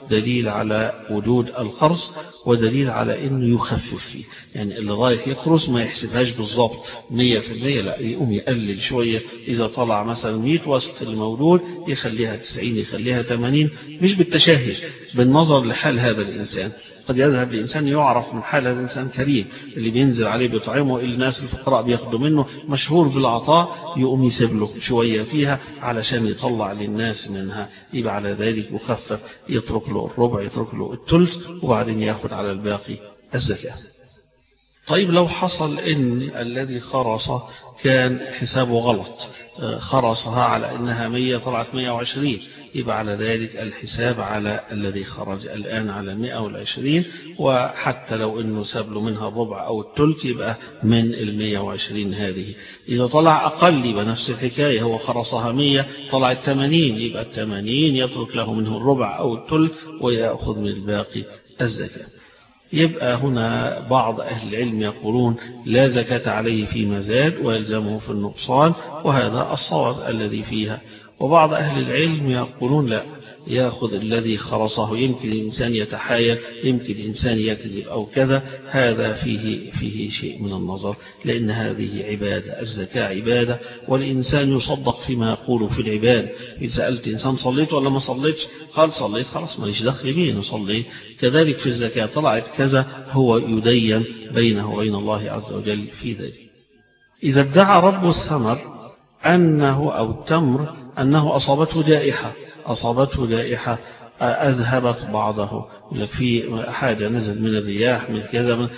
دليل على وجود الخرص ودليل على أنه يخفف فيه. يعني اللي رايح يخرص ما يحسبهاش بالضبط مية في المية، لا، يقوم يقلل شوية. إذا طلع مثلا مية وسط المولود يخليها تسعين، يخليها ثمانين، مش بالتشهي، بالنظر لحال هذا الإنسان. قد يذهب لإنسان يعرف من حال هذا الإنسان كريم اللي بينزل عليه بيطعمه، الناس الفقراء بياخدوا منه، مشهور بالعطاء، يقوم يسيب له شوية فيها علشان يطلع للناس منها، يبقى على ذلك مخفف، يترك له الربع، يترك له الثلث، وبعدين ياخد على الباقي الزكاة. طيب لو حصل إن الذي خرص كان حسابه غلط، خرصها على أنها مية طلعت مية وعشرين، يبقى على ذلك الحساب على الذي خرج الآن على مية وعشرين، وحتى لو أنه ساب له منها الربع أو الثلث يبقى من المية وعشرين هذه. إذا طلع أقل يبقى نفس الحكاية، هو خرصها مية طلعت ثمانين، يبقى الثمانين يترك له منه الربع أو الثلث ويأخذ من الباقي الزكاة. يبقى هنا بعض أهل العلم يقولون لا زكاة عليه فيما زاد ويلزمه في النقصان، وهذا الصواب الذي فيها. وبعض أهل العلم يقولون لا، يأخذ الذي خرصه، يمكن الإنسان يتحايل، يمكن الإنسان يكذب أو كذا، هذا فيه فيه شيء من النظر، لأن هذه عبادة، الزكاة عبادة، والإنسان يصدق فيما يقول في العبادة. إذا سألت إنسان صليت ولا ما صليتش، قال صليت، خلاص ماليش دخل بيه نصلي. كذلك في الزكاة، طلعت كذا، هو يدين بينه وبين الله عز وجل في ذلك. إذا ادعى رب الثمر أنه أو التمر أنه أصابته جائحة، أصابته جائحة أذهبت بعضه، في حاجة نزل من الرياح من كذا، من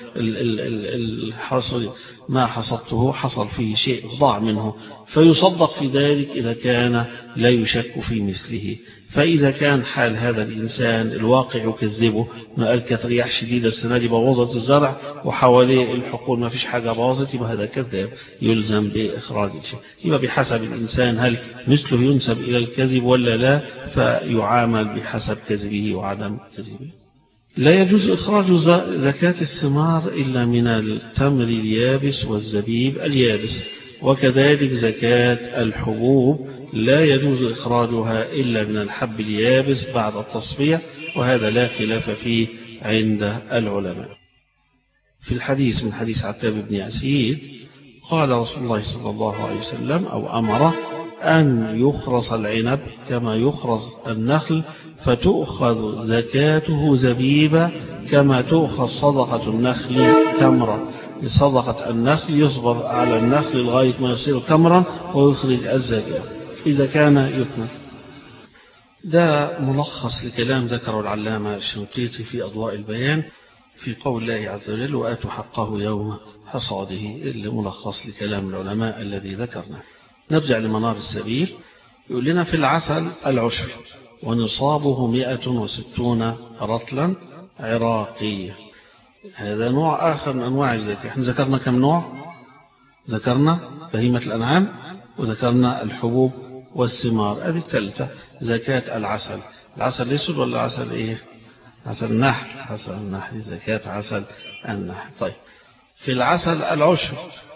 الحصل ما حصدته حصل فيه شيء ضاع منه، فيصدق في ذلك إذا كان لا يشك في مثله. فإذا كان حال هذا الإنسان الواقع يكذبه، ما قال كانت رياح شديدة السنة دي بوظت الزرع وحواليه الحقول ما فيش حاجة باظت، يبقى هذا كذاب يلزم بإخراج الشيء. يبقى بحسب الإنسان هل مثله ينسب إلى الكذب ولا لا، فيعامل بحسب كذبه وعدم كذبه. لا يجوز إخراج زكاة الثمار إلا من التمر اليابس والزبيب اليابس، وكذلك زكاة الحبوب لا يجوز إخراجها إلا من الحب اليابس بعد التصفية، وهذا لا خلاف فيه عند العلماء. في الحديث من حديث عتاب بن أسيد قال رسول الله صلى الله عليه وسلم أو أمر أن يخرص العنب كما يخرص النخل، فتؤخذ زكاته زبيبا كما تؤخذ صدقة النخل تمرا. لصدقة النخل يصبر على النخل لغاية ما يصير تمرا ويخرج الزكاة إذا كان يثمر. ده ملخص لكلام ذكره العلامة الشنقيطي في أضواء البيان في قول الله عز وجل وآتوا حقه يوم حصاده، اللي ملخص لكلام العلماء الذي ذكرنا. نرجع لمنار السبيل، يقول لنا في العسل العشر ونصابه مئة وستون رطلا عراقية. هذا نوع آخر من أنواع الزكاة. احنا ذكرنا كم نوع؟ ذكرنا بهيمة الأنعام وذكرنا الحبوب والثمار، هذه الثالثة زكاة العسل. العسل الأسود ولا عسل إيه؟ عسل النحل، عسل النحل، زكاة عسل النحل. طيب في العسل العشر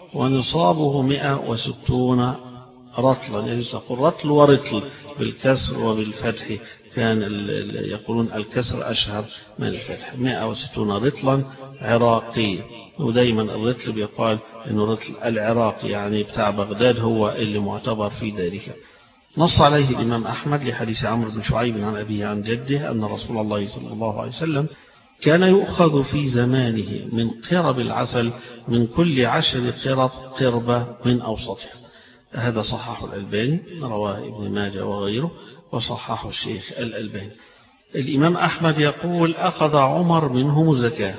ونصابه مئة وستون رطلا، يعني تقول رطل ورطل بالكسر وبالفتح، كان يقولون الكسر أشهر من الفتح. مئة وستون رطلا عراقي، ودايما الرطل بيقال إنه رطل العراقي يعني بتاع بغداد هو اللي معتبر في ذلك. نص عليه الإمام أحمد لحديث عمرو بن شعيب عن أبيه عن جده أن رسول الله صلى الله عليه وسلم كان يؤخذ في زمانه من قرب العسل من كل عشر قرب قربة من أوسطه. هذا صححه الألباني، رواه ابن ماجه وغيره، وصححه الشيخ الألباني. الإمام أحمد يقول أخذ عمر منهم زكاة،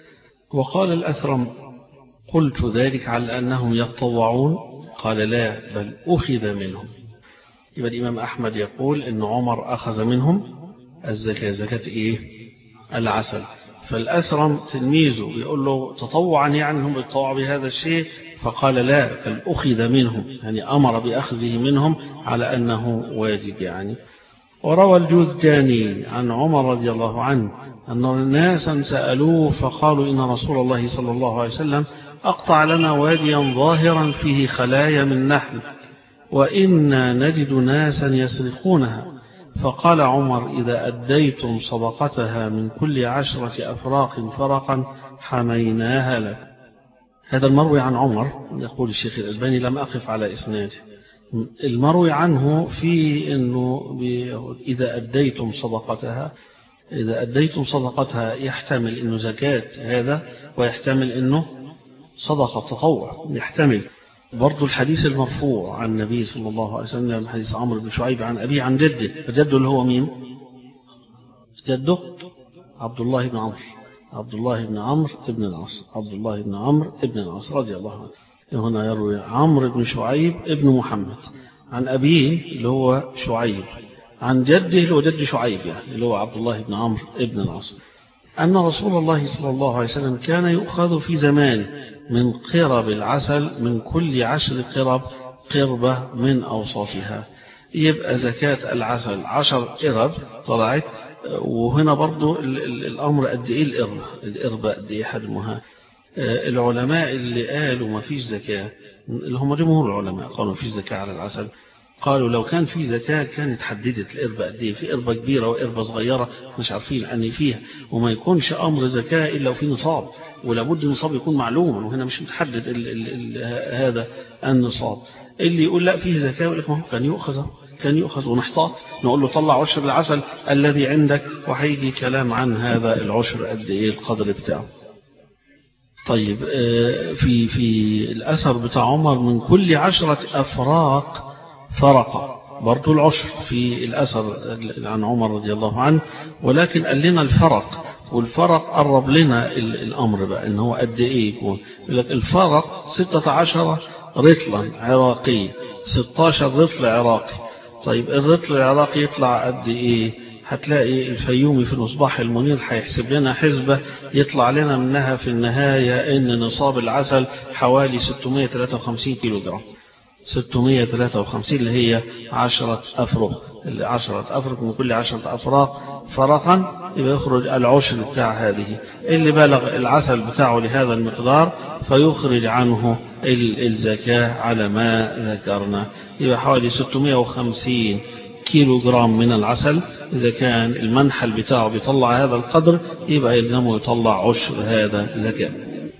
وقال الأثرم قلت ذلك على أنهم يتطوعون، قال لا بل أخذ منهم. يبقى الإمام أحمد يقول إن عمر أخذ منهم الزكاة، زكاة إيه؟ العسل. فالأثرم تلميذه يقول له تطوعا يعني هم يتطوعوا بهذا الشيء، فقال لا بل أخذ منهم، يعني أمر بأخذه منهم على أنه واجب يعني. وروى الجوزجاني عن عمر رضي الله عنه أن ناسا سألوه فقالوا إن رسول الله صلى الله عليه وسلم أقطع لنا واديا ظاهرا فيه خلايا من نحل، وإنا نجد ناسا يسرقونها، فقال عمر إذا أديتم صدقتها من كل عشرة أفراق فرقا حميناها لك. هذا المروي عن عمر، يقول الشيخ الألباني لم أقف على إسناده. المروي عنه في أنه إذا أديتم صدقتها، إذا أديتم صدقتها يحتمل أنه زكاة هذا، ويحتمل أنه صدقة تطوع، يحتمل برضو الحديث المرفوع عن النبي صلى الله عليه وسلم، حديث عمرو بن شعيب عن أبيه عن جده. فجده اللي هو مين؟ جده عبد الله بن عمرو، عبد الله بن عمرو ابن العاص، عبد الله بن عمرو ابن العاص رضي الله عنه. هنا يروي عمرو بن شعيب ابن محمد عن أبيه اللي هو شعيب عن جده اللي هو جد شعيب يعني اللي هو عبد الله بن عمرو ابن العاص، أن رسول الله صلى الله عليه وسلم كان يؤخذ في زمان من قرب العسل من كل عشر قرب قربة من أوصافها. يبقى زكاة العسل عشر قرب طلعت. وهنا برضو الأمر قد إيه القربة، القربة قد إيه حجمها. العلماء اللي قالوا ما فيش زكاة، اللي هم جمهور العلماء قالوا ما فيش زكاة على العسل، قالوا لو كان في زكاة كانت حددت القربة قد ايه، في قربة كبيرة وقربة صغيرة مش عارفين أن فيها، وما يكونش أمر زكاة إلا وفي نصاب، ولابد النصاب يكون معلوم، وهنا مش متحدد ال ال ال هذا النصاب. اللي يقول لا فيه زكاة يقول لك ما هو كان يؤخذ كان يؤخذ ونحتاط، نقول له طلع عشر العسل الذي عندك، وهيجي كلام عن هذا العشر قد ايه القدر بتاعه. طيب في في الأثر بتاع عمر من كل عشرة أفراق فرق، برضو العشر في الأثر عن عمر رضي الله عنه، ولكن قال لنا الفرق، والفرق قرب لنا الأمر بقى إن هو قد إيه يكون. الفرق ستة عشر رطلا عراقي، ستة عشر رطل عراقي. طيب الرطل العراقي يطلع قد إيه؟ هتلاقي الفيومي في المصباح المنير هيحسب لنا حسبة يطلع لنا منها في النهاية إن نصاب العسل حوالي ستمائة وثلاثة وخمسين كيلو جرام، ستمائة وثلاثة وخمسين اللي هي عشرة أفرق، عشرة أفرق من كل عشرة أفراق فرقا يبقى يخرج العشر بتاع هذه. اللي بلغ العسل بتاعه لهذا المقدار فيخرج عنه الزكاة على ما ذكرنا، يبقى حوالي ستمائة وخمسين كيلو جرام من العسل. إذا كان المنحل بتاعه بيطلع هذا القدر يبقى يلزمه يطلع عشر هذا زكاة.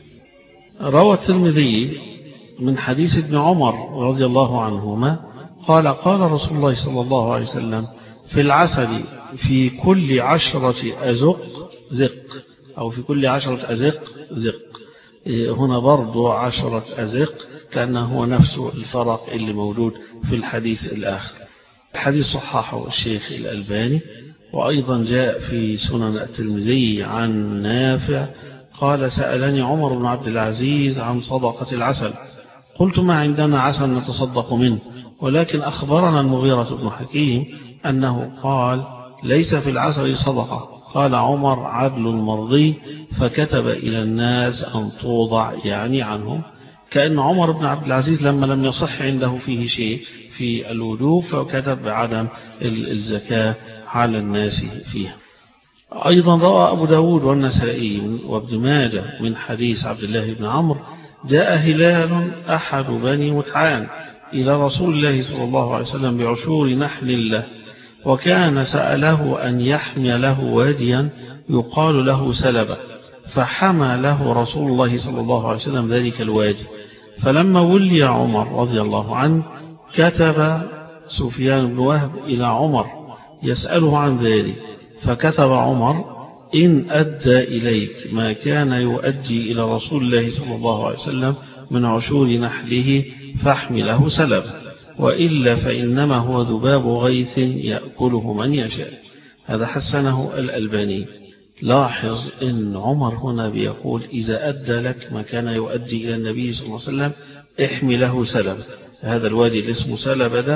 روى الترمذي من حديث ابن عمر رضي الله عنهما قال قال رسول الله صلى الله عليه وسلم في العسل في كل عشرة أزق زق، أو في كل عشرة أزق زق. هنا برضو عشرة أزق كأنه هو نفس الفرق اللي موجود في الحديث الآخر. الحديث صححه الشيخ الألباني، وأيضا جاء في سنن الترمذي عن نافع قال سألني عمر بن عبد العزيز عن صدقة العسل، قلت ما عندنا عسل نتصدق منه، ولكن أخبرنا المغيرة بن حكيم أنه قال ليس في العسل صدقة. قال عمر عدل مرضي، فكتب إلى الناس أن توضع يعني عنهم، كأن عمر بن عبد العزيز لما لم يصح عنده فيه شيء في الوجوب فكتب بعدم الزكاة على الناس فيها. أيضا روى أبو داود والنسائي وابن ماجه من حديث عبد الله بن عمرو جاء هلال أحد بني متعان إلى رسول الله صلى الله عليه وسلم بعشور نحل له، وكان سأله أن يحمي له واديا يقال له سلبة، فحمى له رسول الله صلى الله عليه وسلم ذلك الوادي. فلما ولي عمر رضي الله عنه كتب سفيان بن وهب إلى عمر يسأله عن ذلك، فكتب عمر إن أدى إليك ما كان يؤدي إلى رسول الله صلى الله عليه وسلم من عشور نحله فاحمله سلب، وإلا فإنما هو ذباب غيث يأكله من يشاء. هذا حسنه الألباني. لاحظ إن عمر هنا بيقول إذا أدى لك ما كان يؤدي إلى النبي صلى الله عليه وسلم احمله سلب. هذا الوادي اللي اسمه سلب ده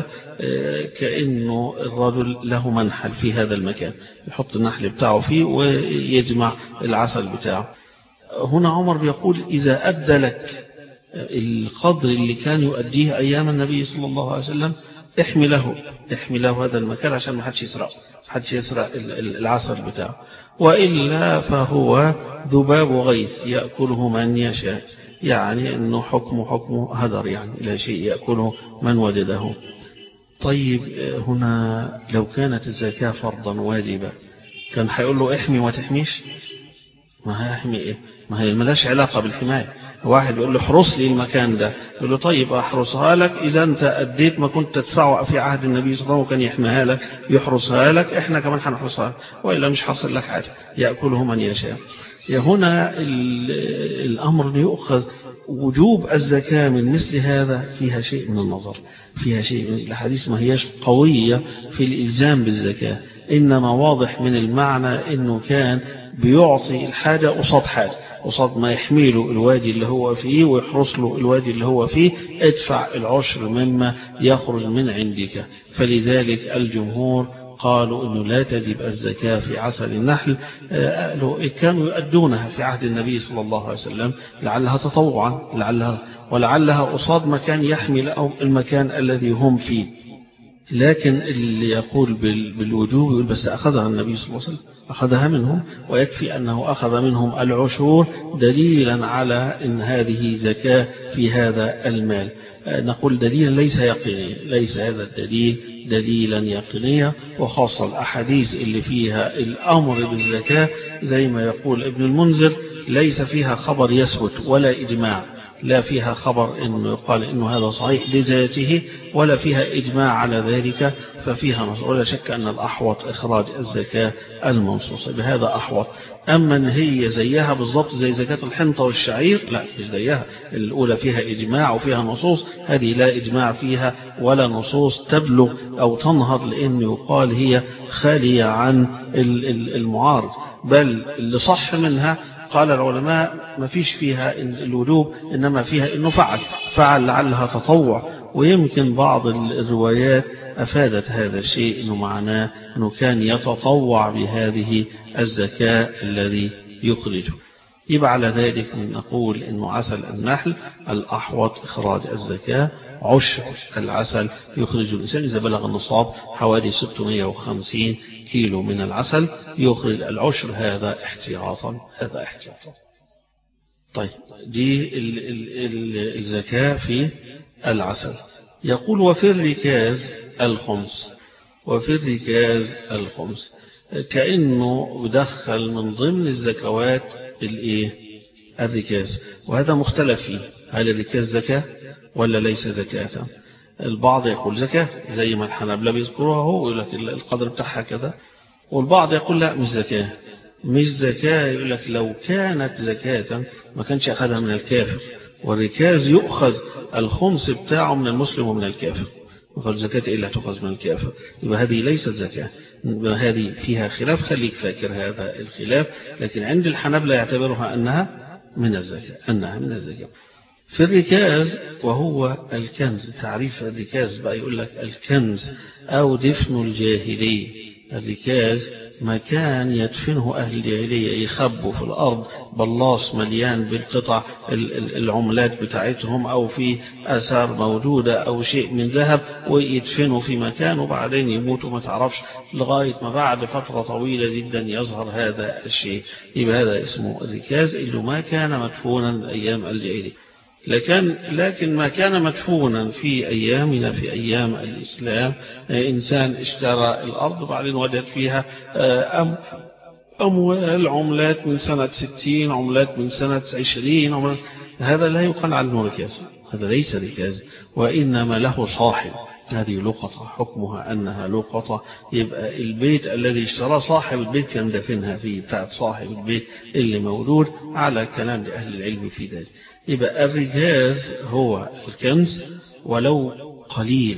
كأنه الرجل له منحل في هذا المكان يحط النحل بتاعه فيه ويجمع العسل بتاعه. هنا عمر بيقول إذا أدى لك القدر اللي كان يؤديه أيام النبي صلى الله عليه وسلم احمله احمله هذا المكان عشان ما حدش يسرقه، حدش يسرق العسل بتاعه، وإلا فهو ذباب غيث يأكله من يشاء، يعني أنه حكمه حكمه هدر، يعني لا شيء يأكله من وجده. طيب هنا لو كانت الزكاة فرضا واجبة كان هيقول له احمي وما تحميش؟ ما هيحمي ايه؟ ما هي ملاش علاقة بالحماية. واحد يقول له احرس لي المكان ده، يقول له طيب احرسها لك اذا انت اديت ما كنت تدفعه في عهد النبي صلى الله عليه وسلم وكان يحميها لك يحرسها لك، احنا كمان هنحرسها لك، والا مش حاصل لك حاجه، ياكله من يشاء. هنا الامر يؤخذ وجوب الزكاة من مثل هذا فيها شيء من النظر، فيها شيء من الحديث، ما هياش قوية في الإلزام بالزكاة، إنما واضح من المعنى إنه كان بيعطي الحاجة قصاد حاجة، قصاد ما يحميله الوادي اللي هو فيه ويحرس له الوادي اللي هو فيه، ادفع العشر مما يخرج من عندك. فلذلك الجمهور قالوا أنه لا تجب الزكاة في عسل النحل، قالوا كانوا يؤدونها في عهد النبي صلى الله عليه وسلم لعلها تطوعا، لعلها ولعلها قصاد مكان يحمي المكان الذي هم فيه. لكن اللي يقول بالوجوب يقول بس أخذها النبي صلى الله عليه وسلم، أخذها منهم، ويكفي أنه أخذ منهم العشور دليلا على أن هذه زكاة في هذا المال. نقول دليلا ليس يقينيا، ليس هذا الدليل دليلا يقينيا، وخاصة الأحاديث اللي فيها الأمر بالزكاة زي ما يقول ابن المنذر ليس فيها خبر يثبت ولا إجماع، لا فيها خبر إنه يقال إنه هذا صحيح لذاته ولا فيها إجماع على ذلك، ففيها نص، ولا شك أن الأحوط إخراج الزكاة المنصوصة بهذا أحوط. أما أن هي زيها بالضبط زي زكاة الحنطة والشعير، لا مش زيها، الأولى فيها إجماع وفيها نصوص، هذه لا إجماع فيها ولا نصوص تبلغ أو تنهض لأن يقال هي خالية عن المعارض، بل اللي صح منها قال العلماء ما فيش فيها الوجوب، إنما فيها إنه فعل فعل لعلها تطوع. ويمكن بعض الروايات أفادت هذا الشيء، إنه معناه أنه كان يتطوع بهذه الزكاة الذي يخرجه. يبقى على ذلك نقول إنه عسل النحل الأحوط إخراج الزكاة، عشر العسل يخرج الإنسان إذا بلغ النصاب حوالي ستمائة وخمسين كيلو من العسل يخرج العشر، هذا احتياطا، هذا احتياطا. طيب دي ال ال ال الزكاة في العسل. يقول وفي الركاز الخمس، وفي الركاز الخمس كأنه بدخل من ضمن الزكوات الايه الركاز، وهذا مختلف فيه، هل الركاز زكاة ولا ليس زكاة؟ البعض يقول زكاة زي ما الحنابلة بيذكروها، هو يقول لك القدر بتاعها كذا، والبعض يقول لا مش زكاة، مش زكاة، يقول لك لو كانت زكاة ما كانش أخذها من الكافر، والركاز يؤخذ الخمس بتاعه من المسلم ومن الكافر، وقال زكاة إلا تؤخذ من الكافر، يبقى هذه ليست زكاة، هذه فيها خلاف، خليك فاكر هذا الخلاف، لكن عند الحنابلة يعتبرها أنها من الزكاة، أنها من الزكاة. في الركاز وهو الكنز، تعريف الركاز بقى يقول لك الكنز أو دفن الجاهلية. الركاز مكان يدفنه أهل الجاهلية، يخبوا في الأرض بلاص مليان بالقطع العملات بتاعتهم أو في آثار موجودة أو شيء من ذهب، ويدفنوا في مكان وبعدين يموتوا ما تعرفش لغاية ما بعد فترة طويلة جدا يظهر هذا الشيء، يبقى هذا اسمه الركاز اللي ما كان مدفونا أيام الجاهلية. لكن لكن ما كان مدفونا في أيامنا في أيام الإسلام، إنسان اشترى الأرض وبعدين وجد فيها أم أموال عملات من سنة ستين، عملات من سنة عشرين، عملات، هذا لا يقال عنه ركاز، هذا ليس ركاز، وإنما له صاحب، هذه لقطة حكمها أنها لقطة، يبقى البيت الذي اشترى صاحب البيت كان دفنها فيه، بتاعت صاحب البيت اللي موجود، على كلام لأهل العلم في ذلك. يبقى الركاز هو الكنز ولو قليل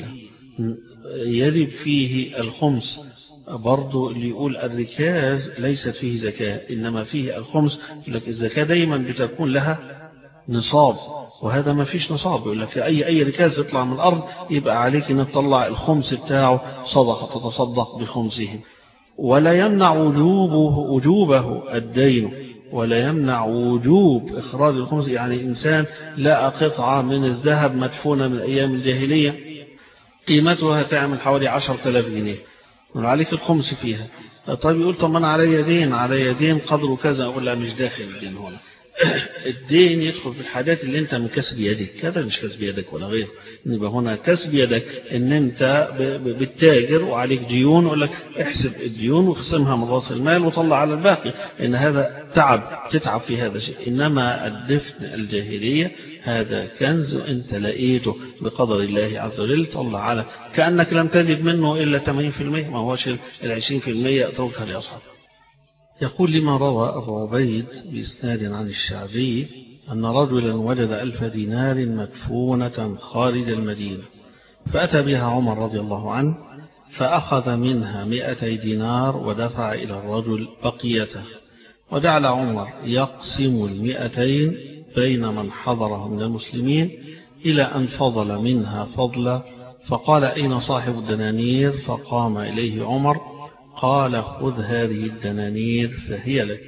يجب فيه الخمس. برضو اللي يقول الركاز ليست فيه زكاة إنما فيه الخمس، يقول لك الزكاة دايما بتكون لها نصاب، وهذا ما فيش نصاب، يقول لك أي أي ركاز يطلع من الأرض يبقى عليك أن تطلع الخمس بتاعه صدقة، تتصدق بخمسه. ولا يمنع وجوبه وجوبه الدين، ولا يمنع وجوب إخراج الخمس، يعني إنسان لقى قطعة من الذهب مدفونة من أيام الجاهلية قيمتها تعمل حوالي عشرة آلاف جنيه، عليك الخمس فيها. طيب يقول طب أنا علي دين، علي دين قدره كذا، أقول لا مش داخل الدين هنا، الدين يدخل في الحاجات اللي انت من كسب يدك، هذا مش كسب يدك ولا غيره. يبقى هنا كسب يدك ان انت بالتاجر وعليك ديون، يقول لك احسب الديون واقسمها من راس المال وطلع على الباقي، ان هذا تعب، تتعب في هذا الشيء. انما الدفن الجاهليه هذا كنز انت لقيته بقدر الله عز وجل، طلع على كانك لم تجد منه الا ثمانين بالمئة، ما هوش ال عشرين بالمئة اتركها لاصحابه. يقول لما روى أبو عبيد بإسناد عن الشعبي أن رجلا وجد ألف دينار مدفونة خارج المدينة، فأتى بها عمر رضي الله عنه فأخذ منها مئتي دينار ودفع إلى الرجل بقيته، وجعل عمر يقسم المئتين بين من حضره من المسلمين إلى أن فضل منها فضلا، فقال أين صاحب الدنانير؟ فقام إليه عمر قال خذ هذه الدنانير فهي لك.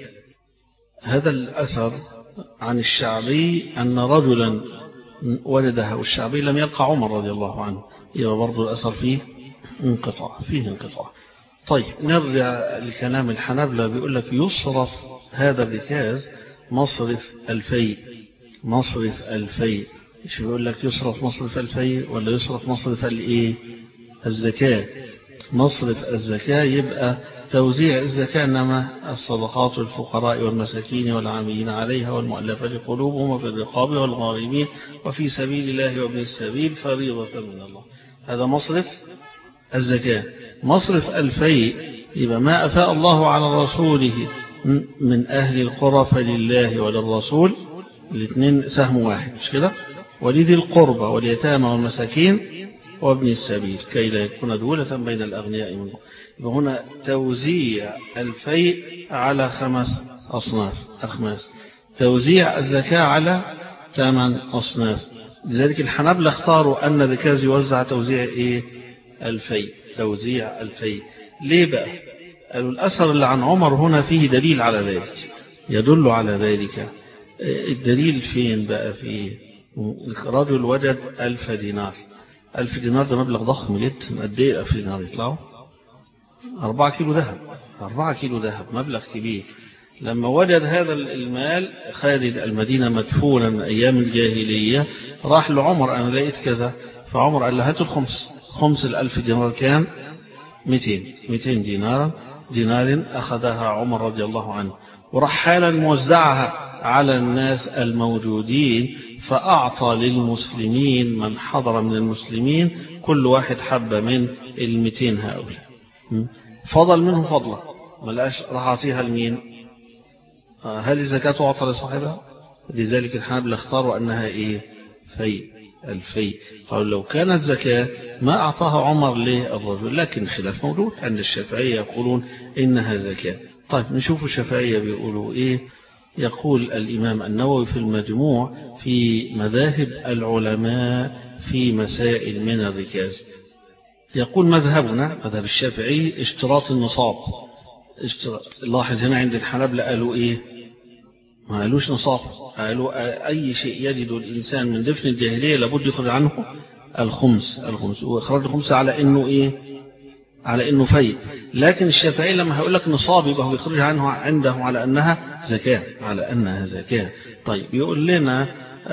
هذا الأثر عن الشعبي أن رجلا وجدها، والشعبي لم يلقى عمر رضي الله عنه، يبقى برضو الأثر فيه انقطاع، فيه انقطاع. طيب نرجع لكلام الحنابلة، بيقول لك يصرف هذا الركاز مصرف الفي، مصرف الفي. مش بيقول لك يصرف مصرف الفي ولا يصرف مصرف الايه؟ الزكاة. مصرف الزكاة يبقى توزيع الزكاة، إنما الصدقات الفقراء والمساكين والعاملين عليها والمؤلفة قلوبهم وفي الرقاب والغارمين وفي سبيل الله وابن السبيل فريضة من الله. هذا مصرف الزكاة. مصرف الفيء يبقى ما أفاء الله على رسوله من أهل القرى فلله وللرسول، الاثنين سهم واحد مش كده، ولذي القربى واليتامى والمساكين وابن السبيل كي لا يكون دولة بين الأغنياء منهم. يبقى هنا توزيع الفيء على خمس أصناف أخماس، توزيع الزكاة على ثمان أصناف. لذلك الحنابلة اختاروا أن الركاز يوزع توزيع إيه؟ الفيء، توزيع الفيء. ليه بقى؟ قالوا الأثر اللي عن عمر هنا فيه دليل على ذلك، يدل على ذلك. الدليل فين بقى؟ فيه رجل وجد ألف دينار. ألف دينار ده مبلغ ضخم جدا. قد ايه ألف دينار يطلعوا؟ أربعة كيلو ذهب. أربعة كيلو ذهب مبلغ كبير. لما وجد هذا المال خارج المدينة مدفونا من أيام الجاهلية، راح لعمر أنا لقيت كذا، فعمر قال له هات الخمس. خمس الألف دينار كان مئتين مئتين دينارا دينار أخذها عمر رضي الله عنه، وراح حالا موزعها على الناس الموجودين، فأعطى للمسلمين من حضر من المسلمين كل واحد حبة من المئتين هؤلاء، فضل منه فضلا ما لقاش، راح أعطيها لمين؟ هل الزكاة تعطى لصاحبها؟ لذلك الحنابلة اختاروا أنها إيه؟ في الفي. قالوا لو كانت زكاة ما أعطاها عمر للرجل، لكن خلاف موجود عند الشافعية يقولون إنها زكاة. طيب نشوف الشافعية بيقولوا إيه. يقول الإمام النووي في المجموع في مذاهب العلماء في مسائل من الركاز، يقول مذهبنا مذهب الشافعي اشتراط النصاب. لاحظ هنا عند الحنابلة قالوا إيه؟ ما قالوش نصاب، قالوا أي شيء يجد الإنسان من دفن الجاهلية لابد يخرج عنه الخمس الخمس وإخراج الخمس على إنه إيه؟ على إنه فيء. لكن الشافعي لما هيقول لك نصاب يبقى هو يخرج عنه عنده على أنها زكاة، على أنها زكاة. طيب يقول لنا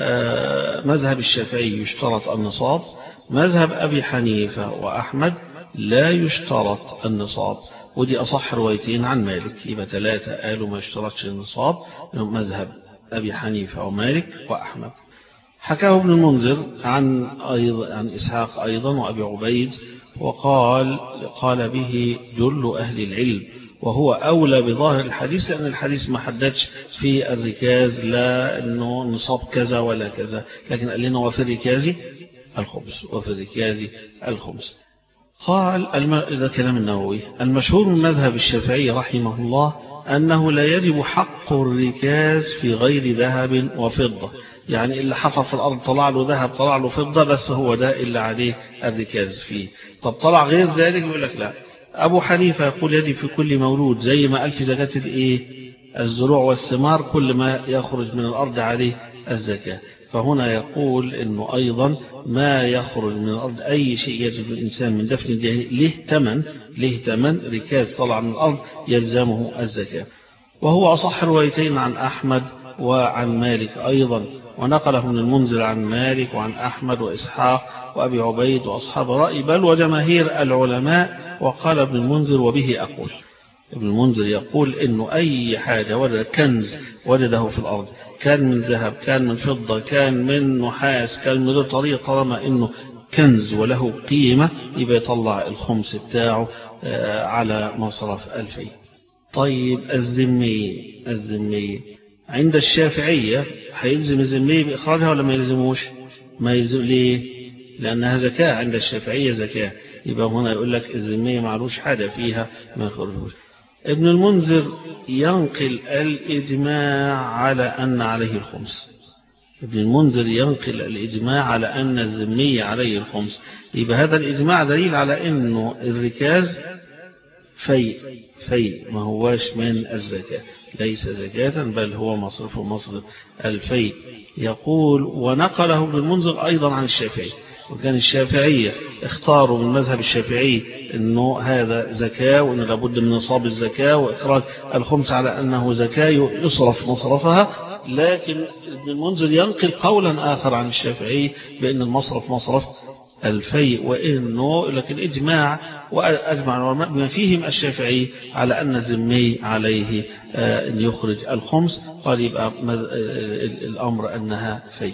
مذهب الشافعي يشترط النصاب، مذهب أبي حنيفة وأحمد لا يشترط النصاب، ودي أصح روايتين عن مالك. يبقى ثلاثة قالوا ما يشترطش النصاب، مذهب أبي حنيفة ومالك وأحمد. حكاه ابن المنذر عن أيضا عن إسحاق أيضا وأبي عبيد، وقال قال به جل أهل العلم، وهو أولى بظاهر الحديث، لأن الحديث ما حددش في الركاز لا أنه نصاب كذا ولا كذا، لكن قال لنا وفي الركاز الخمس، وفي الركاز الخمس. قال إذا كلام النووي المشهور من مذهب الشافعي رحمه الله أنه لا يجب حق الركاز في غير ذهب وفضة، يعني اللي حفر في الأرض طلع له ذهب طلع له فضة بس هو ده اللي عليه الركاز فيه. طب طلع غير ذلك يقول لك لا. أبو حنيفة يقول يجب في كل مولود زي ما قال في زكاة الإيه؟ الزروع والثمار، كل ما يخرج من الأرض عليه الزكاة. فهنا يقول إنه أيضا ما يخرج من الأرض أي شيء يجب الإنسان من دفن الجاهلية له ثمن، له ثمن ركاز طلع من الأرض يلزمه الزكاة. وهو أصح روايتين عن أحمد وعن مالك أيضا، ونقله ابن المنذر عن مالك وعن أحمد وإسحاق وأبي عبيد وأصحاب رأي بل وجماهير العلماء. وقال ابن المنذر وبه أقول. ابن المنذر يقول إنه أي حاجة وجد كنز وجده في الأرض، كان من ذهب كان من فضة كان من نحاس كان من طريق، طالما إنه كنز وله قيمة يبقى يطلع الخمس بتاعه على مصرف الفي. طيب الذمي الذمي عند الشافعية هيلزم الذمي بإخراجها ولا ما يلزموش؟ ما يلزم. ليه؟ لأنها زكاة عند الشافعية زكاة، يبقى هنا يقول لك الذمي معلوش حاجة فيها ما يخرجوش. ابن المنذر ينقل الإجماع على أن عليه الخمس. ابن المنذر ينقل الإجماع على أن الذمي عليه الخمس، يبقى هذا الإجماع دليل على أنه الركاز في في ما هواش من الزكاة، ليس زكاة بل هو مصرف مصرف الفي. يقول ونقله ابن المنذر أيضا عن الشافعي، وكان الشافعية اختاروا من مذهب الشافعي أنه هذا زكاة وأنه لابد من نصاب الزكاة وإخراج الخمس على أنه زكاة يصرف مصرفها. لكن ابن المنذر ينقل قولا آخر عن الشافعي بأن المصرف مصرف الفي، وإنه لكن إجماع وأجمع العلماء بما فيهم الشافعي على أن الذمي عليه أن يخرج الخمس، قال يبقى الأمر أنها في.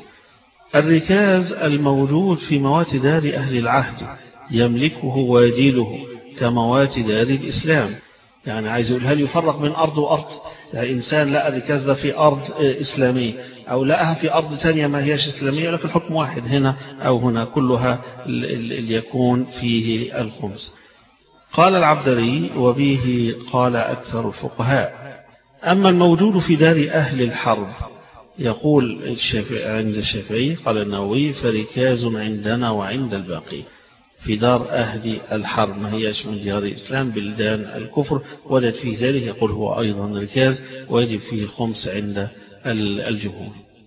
الركاز الموجود في موات دار أهل العهد يملكه واجده كموات دار الإسلام. يعني عايز يقول هل يفرق بين أرض وأرض؟ يعني إنسان لقى الركاز ده في أرض إسلامية أو لقاها في أرض تانية ما هيش إسلامية، لكن الحكم واحد هنا أو هنا، كلها اللي يكون فيه الخمس. قال العبدري وبه قال أكثر الفقهاء. أما الموجود في دار أهل الحرب يقول الشافعي عند الشافعي قال النووي فركاز عندنا وعند الباقي. في دار أهل الحرب ما هيش من ديار الإسلام بلدان الكفر وجد فيه ذلك، يقول هو أيضا ركاز ويجب فيه الخمس عند الجمهور.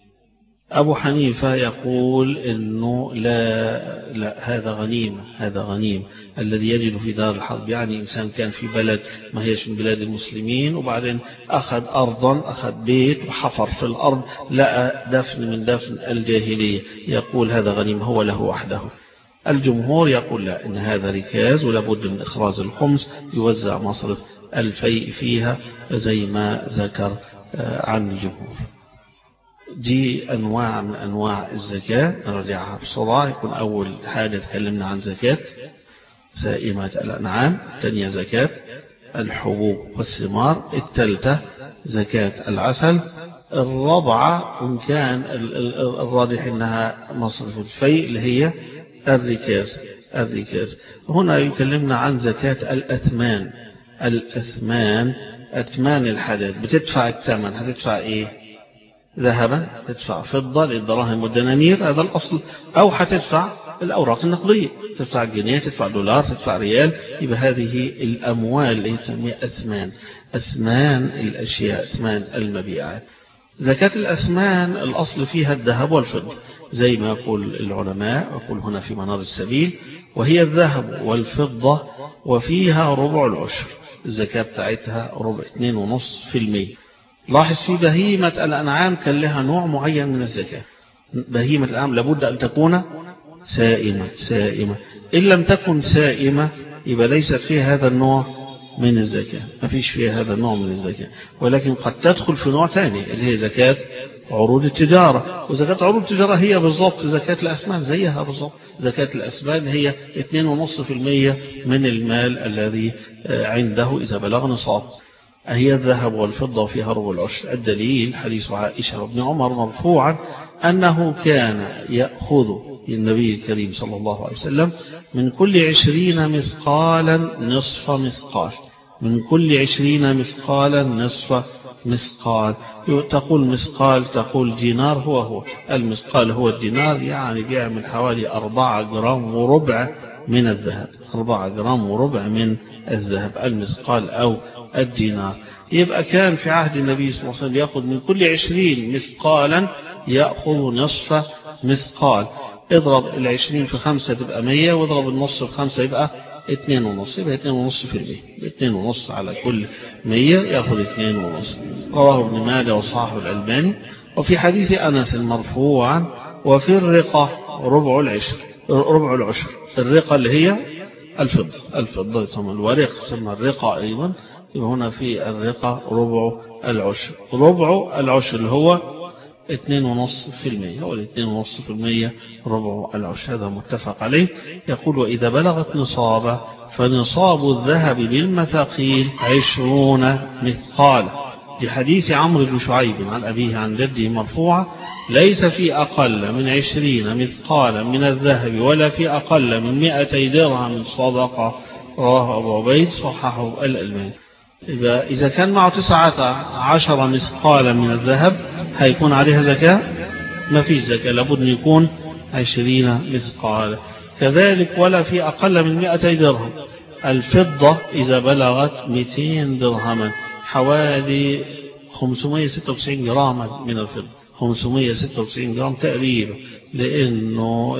أبو حنيفة يقول إنه لا, لا هذا غنيمة هذا غنيم الذي يجد في دار الحرب، يعني إنسان كان في بلد ما هيش من بلاد المسلمين وبعدين أخذ أرضا أخذ بيت وحفر في الأرض لقى دفن من دفن الجاهلية، يقول هذا غنيمة هو له وحده. الجمهور يقول لا، إن هذا ركاز ولابد من إخراج الخمس يوزع مصرف الفيء فيها زي ما ذكر عن الجمهور. دي أنواع من أنواع الزكاة نرجعها بسرعة. يكون أول حاجة تكلمنا عن زكاة سائمة الأنعام، الثانية زكاة الحبوب والثمار، الثالثة زكاة العسل، الرابعة وإن كان الراجح إنها مصرف الفيء اللي هي الركاز. الركاز هنا يكلمنا عن زكاة الأثمان. الأثمان أثمان الحدث، بتدفع الثمن، هتدفع إيه؟ ذهبا، تدفع فضة للدراهم والدنانير هذا الأصل، أو هتدفع الأوراق النقدية، تدفع جنيه تدفع دولار تدفع ريال، يبقى هذه الأموال اللي يسميها أثمان. أثمان الأشياء، أثمان المبيعات. زكاة الأثمان الأصل فيها الذهب والفضة زي ما يقول العلماء، يقول هنا في منار السبيل، وهي الذهب والفضة وفيها ربع العشر، الزكاة بتاعتها ربع اثنين ونص في المية. لاحظ في بهيمة الأنعام كان لها نوع معين من الزكاة. بهيمة الأنعام لابد أن تكون سائمة سائمة إن لم تكن سائمة يبقى ليست فيها هذا النوع من الزكاة، ما فيش فيها هذا النوع من الزكاة، ولكن قد تدخل في نوع ثاني اللي هي زكاة عروض التجارة. وزكاة عروض التجارة هي بالضبط زكاة الأثمان، زيها بالضبط. زكاة الأثمان هي اثنين ونص في المية من المال الذي عنده إذا بلغ نصاب. هي الذهب والفضة وفيها ربع العشر. الدليل حديث عائشة وابن عمر مرفوعا أنه كان يأخذ النبي الكريم صلى الله عليه وسلم من كل عشرين مثقالا نصف مثقال، من كل عشرين مثقالا نصف مثقال. تقول مثقال تقول دينار، هو هو المثقال هو الدينار، يعني بيعمل حوالي أربعة جرام وربع من الذهب، أربعة جرام وربع من الذهب المثقال أو الدينار. يبقى كان في عهد النبي صلى الله عليه وسلم يأخذ من كل عشرين مثقالا يأخذ نصف مثقال. اضرب العشرين في خمسة تبقى مية، واضرب النص في خمسة يبقى اتنين ونص، يبقى اتنين ونص في المية، اتنين ونص على كل مية يأخذ اتنين ونص. رواه ابن ماجه وصححه الألباني. وفي حديث أنس مرفوعا وفي الرقة ربع العشر، ربع العشر، الرقة اللي هي الفضة، الفضة ثم الورق ثم الرقة أيضا، يبقى هنا في الرقة ربع العشر، ربع العشر اللي هو اتنين ونص في المية، هو الاتنين ونص في المية ربع العشر، هذا متفق عليه. يقول وإذا بلغت نصابه فنصاب الذهب بالمثاقيل عشرون مثقال، لحديث عمرو بن شعيب عن أبيه عن جده مرفوعا ليس في أقل من عشرين مثقالا من الذهب ولا في أقل من مئتي درهم صدقة، رواه أبو عبيد صححه الألباني. إذا كان معه تسعة عشر مثقالا من الذهب هيكون عليها زكاة؟ ما فيش زكاة، لابد أن يكون عشرين مثقالا. كذلك ولا في أقل من مئتي درهم. الفضة إذا بلغت مئتين درهما حوالي خمسمائة وستة وتسعين جراما من الفضة، خمسمائة وستة وتسعين جرام تقريبا، لأنه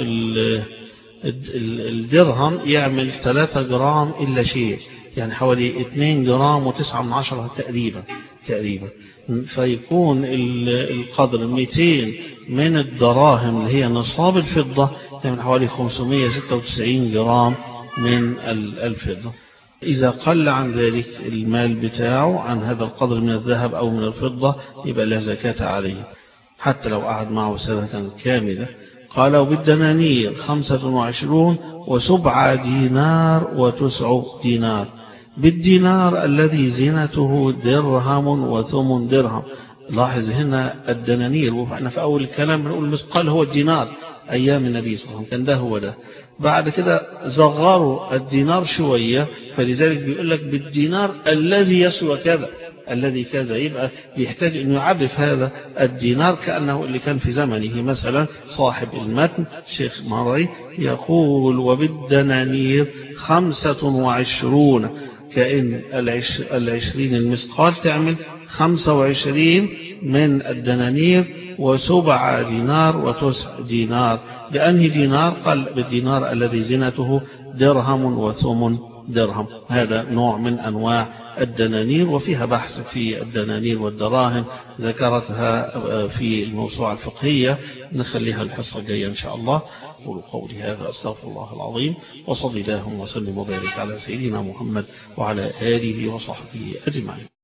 الدرهم يعمل ثلاثة جرام إلا شيء، يعني حوالي اثنين جرام وتسعة من عشرة تقريبا تقريبا فيكون القدر مئتين من الدراهم اللي هي نصاب الفضة، تعمل حوالي خمسمائة وستة وتسعين جرام من الفضة. إذا قل عن ذلك المال بتاعه عن هذا القدر من الذهب أو من الفضة يبقى لا زكاة عليه حتى لو قعد معه سنة كاملة. قالوا بالدنانير خمسة وعشرون وسبع دينار وتسع دينار، بالدينار الذي زينته درهم وثمن درهم. لاحظ هنا الدنانير، وإحنا في أول الكلام بنقول المثقال هو الدينار أيام النبي صلى الله عليه وسلم، كان ده هو ده. بعد كده صغروا الدينار شوية، فلذلك بيقول لك بالدينار الذي يسوى كذا، الذي كذا، يبقى بيحتاج أن يعرف هذا الدينار كأنه اللي كان في زمنه. مثلا صاحب المتن شيخ مرعي يقول وبالدنانير خمسة وعشرون، كأن العشرين المثقال تعمل خمسة وعشرين من الدنانير وسبع دينار وتسع دينار. بأنه دينار؟ قال بالدينار الذي زينته درهم وثمن درهم. هذا نوع من أنواع الدنانير، وفيها بحث في الدنانير والدراهم ذكرتها في الموسوعة الفقهية، نخليها الحصة الجاية إن شاء الله. وقولي هذا أستغفر الله العظيم، وصلي الله وسلم وبارك على سيدنا محمد وعلى آله وصحبه أجمعين.